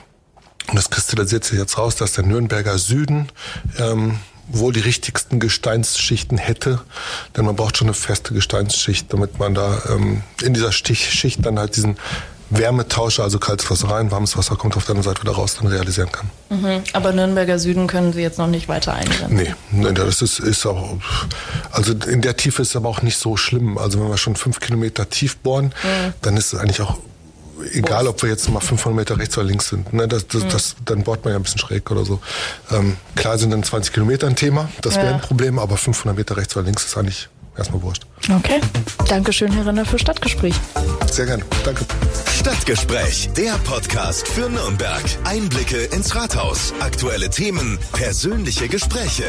Und das kristallisiert sich jetzt raus, dass der Nürnberger Süden ähm, wohl die richtigsten Gesteinsschichten hätte, denn man braucht schon eine feste Gesteinsschicht, damit man da ähm, in dieser Stichschicht dann halt diesen Wärmetauscher, also kaltes Wasser rein, warmes Wasser kommt auf der anderen Seite wieder raus, dann realisieren kann. Mhm. Aber Nürnberger Süden können Sie jetzt noch nicht weiter eingrenzen? Nee, nee, das ist, ist auch, also in der Tiefe ist es aber auch nicht so schlimm. Also wenn wir schon fünf Kilometer tief bohren, mhm. dann ist es eigentlich auch egal, ob wir jetzt mal fünfhundert Meter rechts oder links sind. Ne, das, das, mhm. das, dann bohrt man ja ein bisschen schräg oder so. Ähm, klar sind dann zwanzig Kilometer ein Thema, das wäre ja. ein Problem, aber fünfhundert Meter rechts oder links ist eigentlich erstmal wurscht. Okay. Dankeschön, Herr Renner, für Stadtgespräch. Sehr gerne. Danke. Stadtgespräch, der Podcast für Nürnberg. Einblicke ins Rathaus, aktuelle Themen, persönliche Gespräche.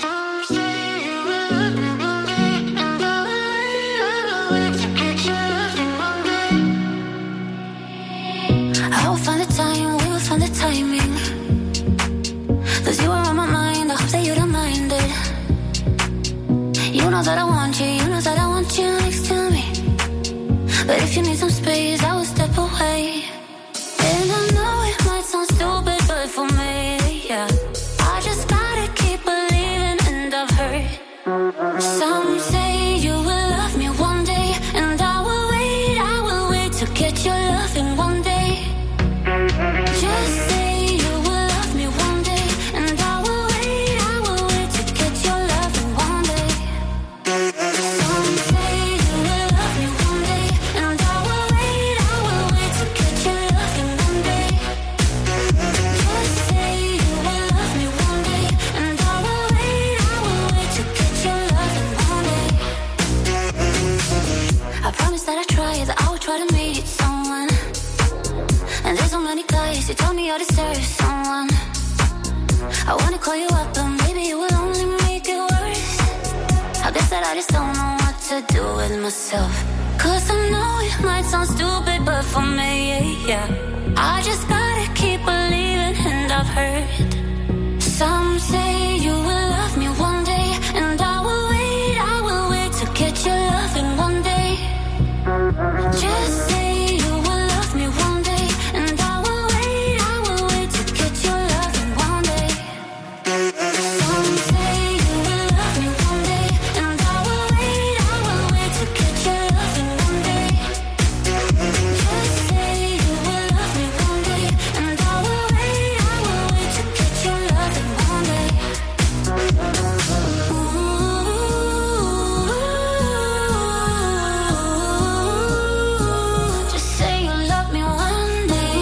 You know that I want you, you know that I want you next to me. But if you need some space, I will step away. And I know it might sound stupid, but for me, yeah, I just gotta keep believing, and I've heard some say you will love me one day, and I will wait, I will wait to get your loving one day. Just say you will love me one day, and I will wait, I will wait to get your loving one day. Some say you will love me one day, and I will wait, many times you told me I deserve someone. I wanna call you up, but maybe it will only make it worse. I guess that I just don't know what to do with myself. Cause I know it might sound stupid, but for me, yeah, I just gotta keep believing, and I've heard some say you will love me one day, and I will wait, I will wait to get your loving one day. Just say you will love me one day, and I will wait, I will wait to get your loving one day. Some say you will love me one day, and I will wait, I will wait to get your loving one day. Just say you will love me one day, and I will wait, I will wait to get your loving one day. Just say you love me one day.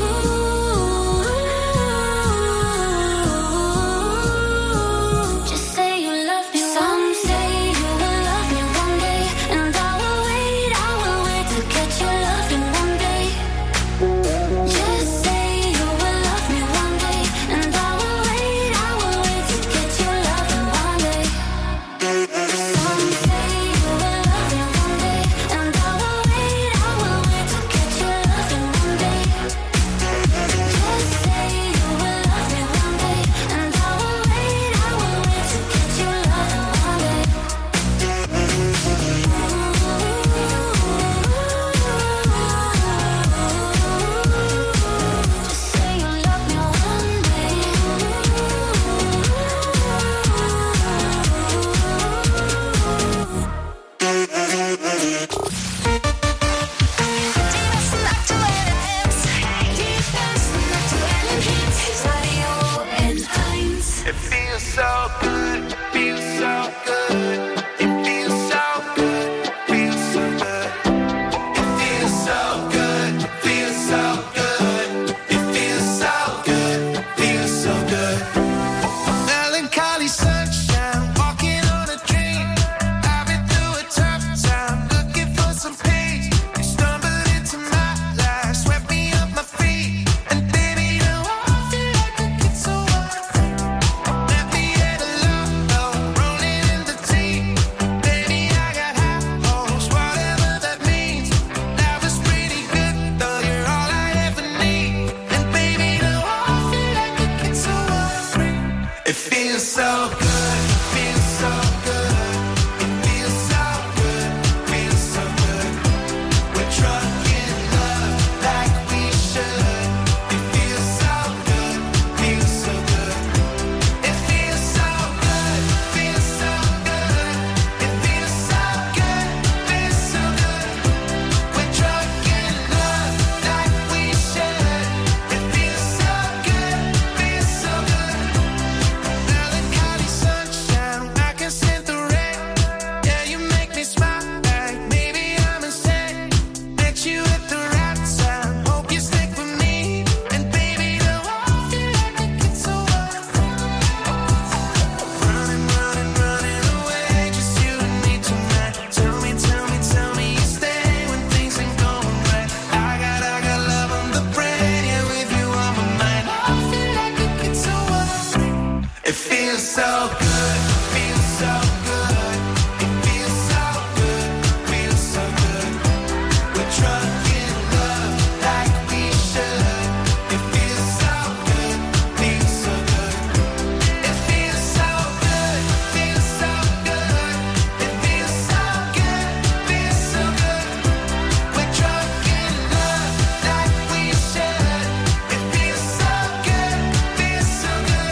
Just say you love me. Some say you will love me one day, and I will wait, I will wait to get your loving one day. Just say you will love me one day, and I will wait, I will wait to get your loving one day. Some say you will love me one day, and I will wait, I will wait to get your loving one day. Just say you will love me one day, and I will wait, I will wait to get your loving one day. Just say you love me one day. It feels so good, feels so good. It feels so good, feels so good. It feels so good, feels so good. It feels so good, feels so good. Melancholy sunshine, walking on a dream. I've been through a tough time, looking for some peace. You stumbled into my life, swept me off my feet, and baby, now I feel like a kid so wild. Let me at a low, low, rolling in the deep. Baby, I got high hopes, whatever that means. Life was pretty good, though you're all I ever need. And baby, now I feel like a kid so wild. It feels so good, feels so good. It feels so good, feels so good. We're drunk in love like we should. It feels so good, feels so good. It feels so good, feels so good. It feels so good, feels so good. We're drunk in love like we should. It feels so good, feels so good. Melancholy sunshine, I can scent the rain. Yeah, you make me smile like maybe I'm insane. Met you at the right time, hope you stick with me. And baby, now I feel like a kid so wild. Running, running, running away, just you and me tonight. Tell me, tell me, tell me you stay when things ain't going right. I got, I got love on the brain, yeah, with you on my mind. I feel like a kid so wild. It feels so good, feels so good. It feels so good, feels so good. We're drunk in love like we should. It feels so good, feels so good. It feels so good, feels so good. It feels so good, feels so good. We're drunk in love like we should. It feels so good, feels so good.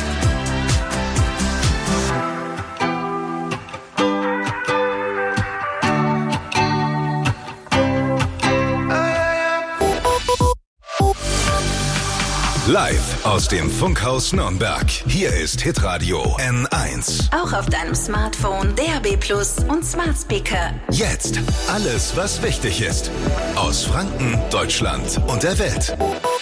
Live aus dem Funkhaus Nürnberg. Hier ist Hitradio N eins. Auch auf deinem Smartphone, D A B Plus und Smart Speaker. Jetzt alles, was wichtig ist. Aus Franken, Deutschland und der Welt.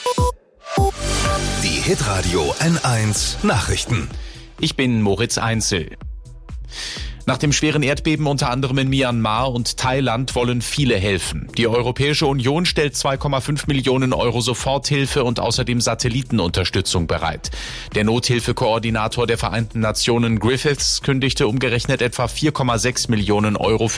Die Hitradio N eins Nachrichten. Ich bin Moritz Einzel. Nach dem schweren Erdbeben unter anderem in Myanmar und Thailand wollen viele helfen. Die Europäische Union stellt zwei Komma fünf Millionen Euro Soforthilfe und außerdem Satellitenunterstützung bereit. Der Nothilfekoordinator der Vereinten Nationen Griffiths kündigte umgerechnet etwa vier Komma sechs Millionen Euro für